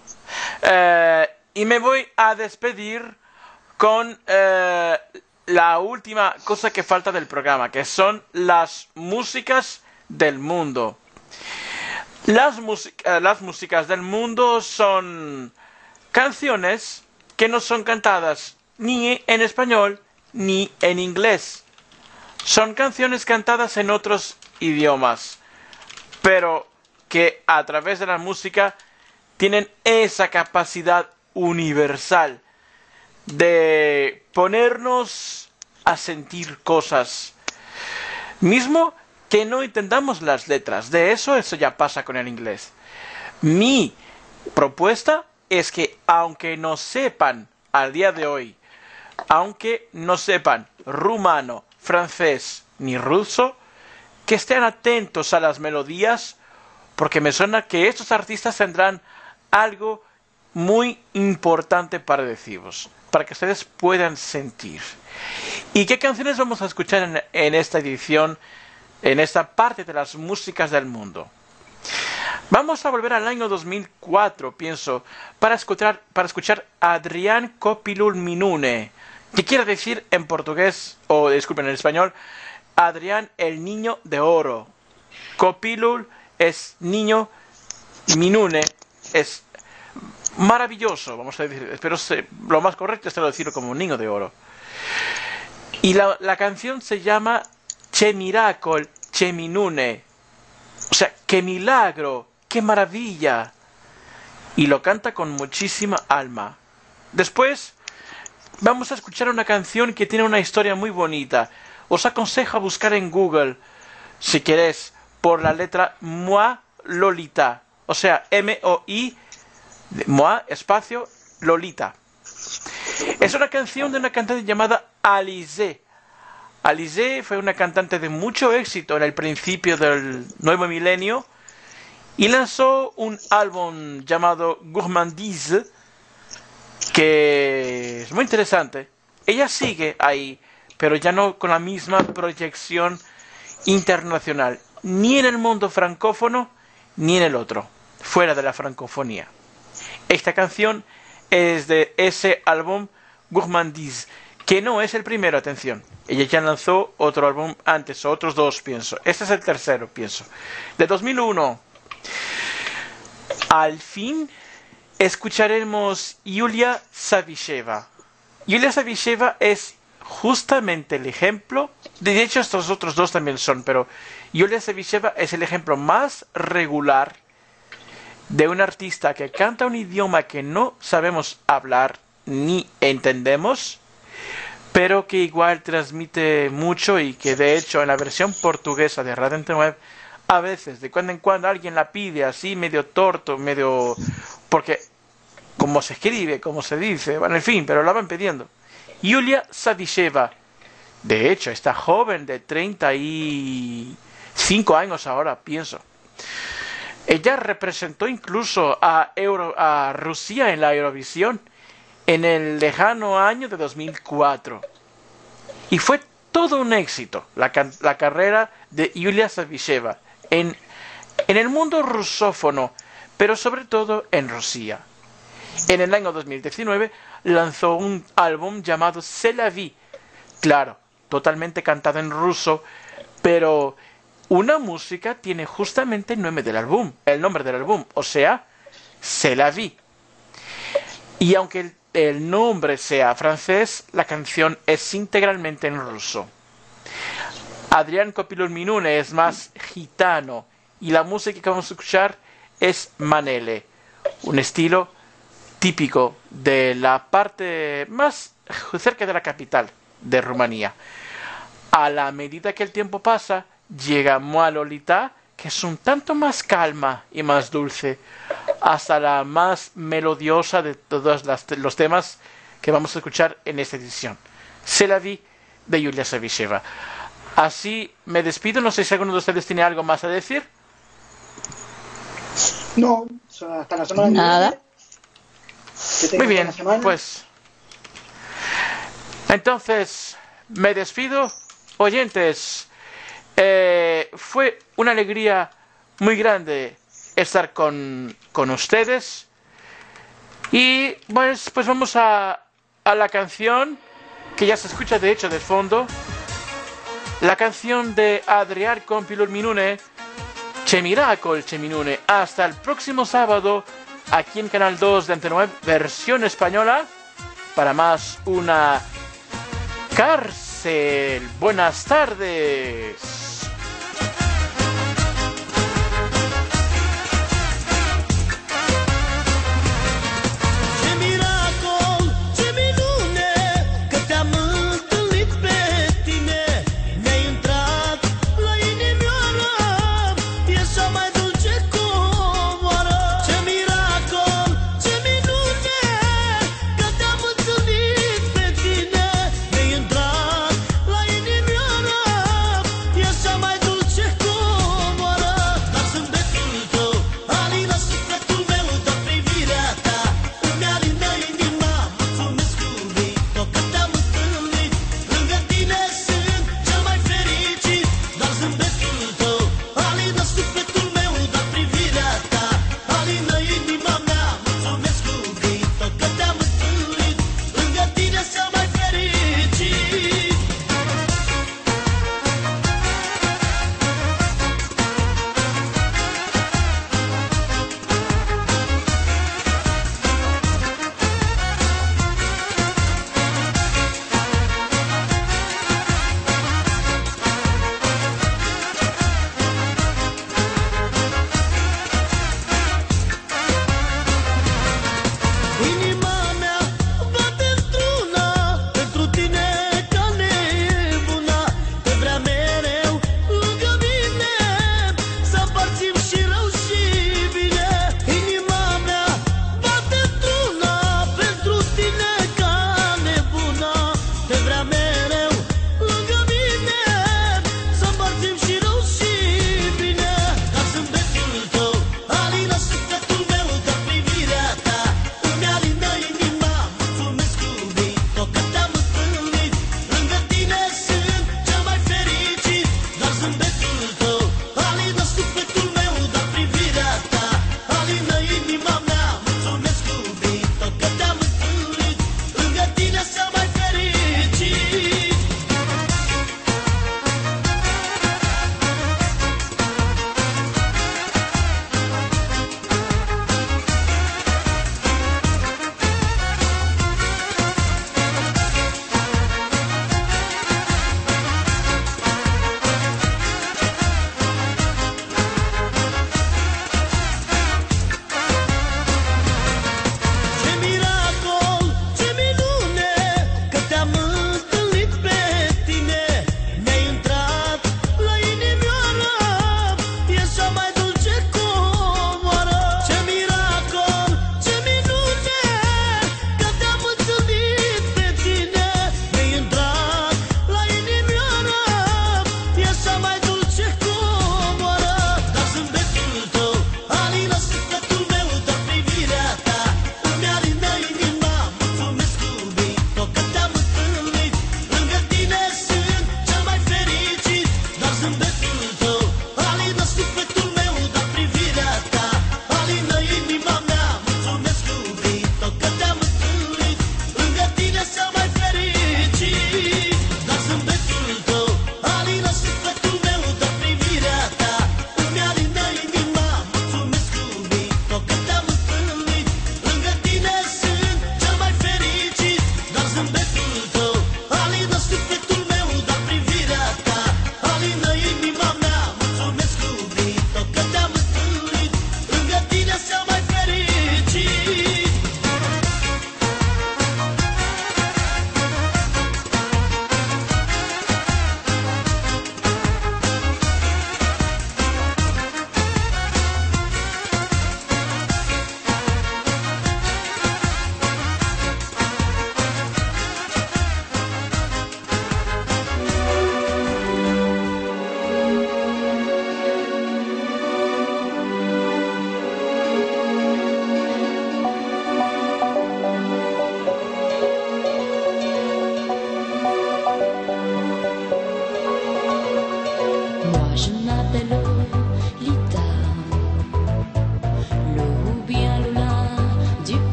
Y me voy a despedir con la última cosa que falta del programa, que son las músicas del mundo. Las músicas del mundo son canciones que no son cantadas ni en español ni en inglés. Son canciones cantadas en otros idiomas, pero que a través de la música tienen esa capacidad universal de ponernos a sentir cosas, mismo que no entendamos las letras. De eso ya pasa con el inglés. Mi propuesta es que aunque no sepan al día de hoy, aunque no sepan rumano, francés ni ruso, que estén atentos a las melodías, porque me suena que estos artistas tendrán algo muy importante para deciros, para que ustedes puedan sentir. ¿Y qué canciones vamos a escuchar en esta edición, en esta parte de las músicas del mundo? Vamos a volver al año 2004, pienso, para escuchar Adrián Copilul Minune, que quiere decir en portugués, o disculpen, en español, Adrián el Niño de Oro. Copilul es niño, Minune es maravilloso, vamos a decir, pero lo más correcto es decirlo como un niño de oro. Y la canción se llama Che Miracol, Che Minune, o sea, qué milagro, qué maravilla, y lo canta con muchísima alma. Después vamos a escuchar una canción que tiene una historia muy bonita. Os aconsejo buscar en Google, si queréis, por la letra Moi Lolita, o sea, M-O-I, Moi, espacio, Lolita. Es una canción de una cantante llamada Alizée. Alizée fue una cantante de mucho éxito en el principio del nuevo milenio y lanzó un álbum llamado Gourmandise, que es muy interesante. Ella sigue ahí, pero ya no con la misma proyección internacional, ni en el mundo francófono, ni en el otro, fuera de la francofonía. Esta canción es de ese álbum Gourmandise, que no es el primero, atención. Ella ya lanzó otro álbum antes, o otros dos, pienso. Este es el tercero, pienso. De 2001. Al fin escucharemos Yulia Savisheva. Yulia Savisheva es justamente el ejemplo, de hecho estos otros dos también son, pero Yulia Savisheva es el ejemplo más regular de un artista que canta un idioma que no sabemos hablar ni entendemos, pero que igual transmite mucho y que de hecho en la versión portuguesa de Radio Antena Web a veces, de cuando en cuando, alguien la pide así, medio torto, medio... porque, como se escribe, como se dice, bueno, en fin, pero la van pidiendo. Yulia Savisheva. De hecho, esta joven de 35 años ahora, pienso. Ella representó incluso a Rusia en la Eurovisión en el lejano año de 2004. Y fue todo un éxito la carrera de Yulia Savisheva en el mundo rusófono, pero sobre todo en Rusia. En el año 2019 lanzó un álbum llamado C'est la vie. Claro, totalmente cantado en ruso, pero una música tiene justamente el nombre del álbum, o sea, C'est la vie. Y aunque el nombre sea francés, la canción es integralmente en ruso. Adrian Copilul-Minune es más gitano y la música que vamos a escuchar es manele, un estilo típico de la parte más cerca de la capital de Rumanía. A la medida que el tiempo pasa, llega Moa Lolita, que es un tanto más calma y más dulce, hasta la más melodiosa de todos los temas que vamos a escuchar en esta edición. C'est la vie de Yulia Savisheva. Así me despido, no sé si alguno de ustedes tiene algo más a decir. No, hasta la semana. Nada. Muy bien, pues entonces me despido, oyentes. Fue una alegría muy grande estar con ustedes. Y pues vamos a la canción que ya se escucha de hecho de fondo. La canción de Adrian Copilul-Minune, Ce Miracol, Ce Minune. Hasta el próximo sábado, aquí en Canal 2 de Antena 9, versión española, para más una cárcel. Buenas tardes.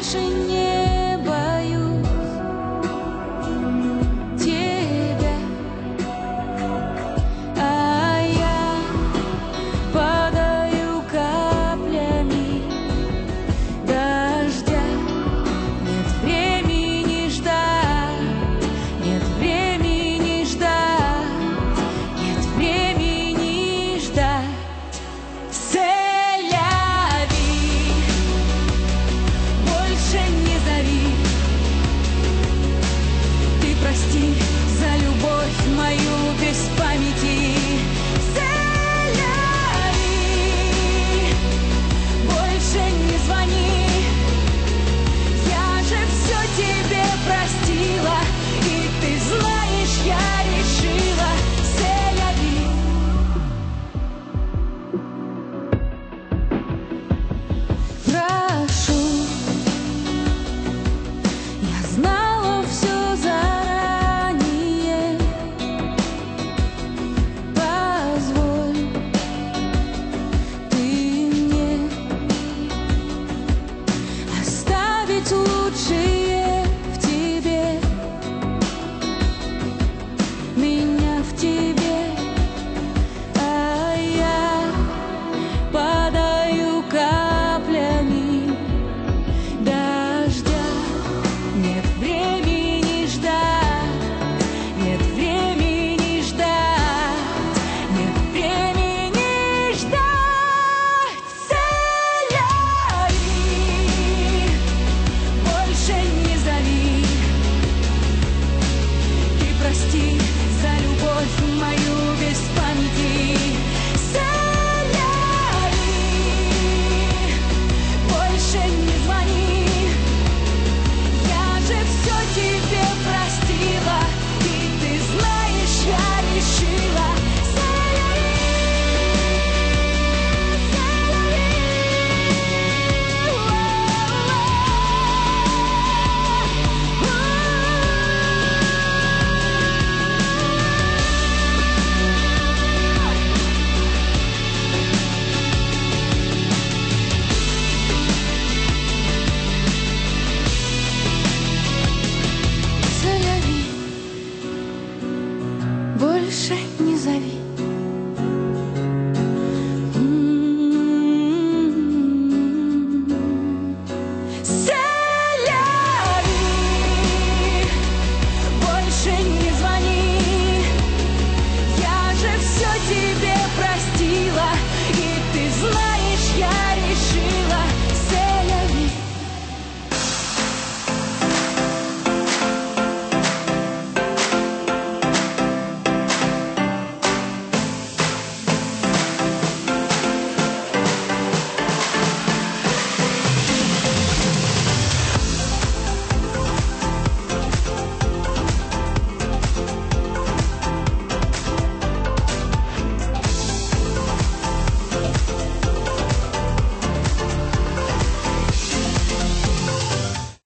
больше не боюсь тебя, а я падаю каплями дождя. Нет времени ждать, нет времени ждать, нет времени ждать. Больше не зови, ты прости за любовь мою без памяти. Больше не звони, я же все тебе простила, и ты знаешь, я решила. Прошу, я знала все заранее. Позволь ты мне оставить лучшее в тебе, меня в тебе, а я падаю каплями дождя. Нет времени ждать, нет времени ждать, нет времени ждать. Больше не зови, ты прости за любовь мою без памяти. Больше не звони, я же все тебе простила, и ты знаешь, я решила. Больше не зови.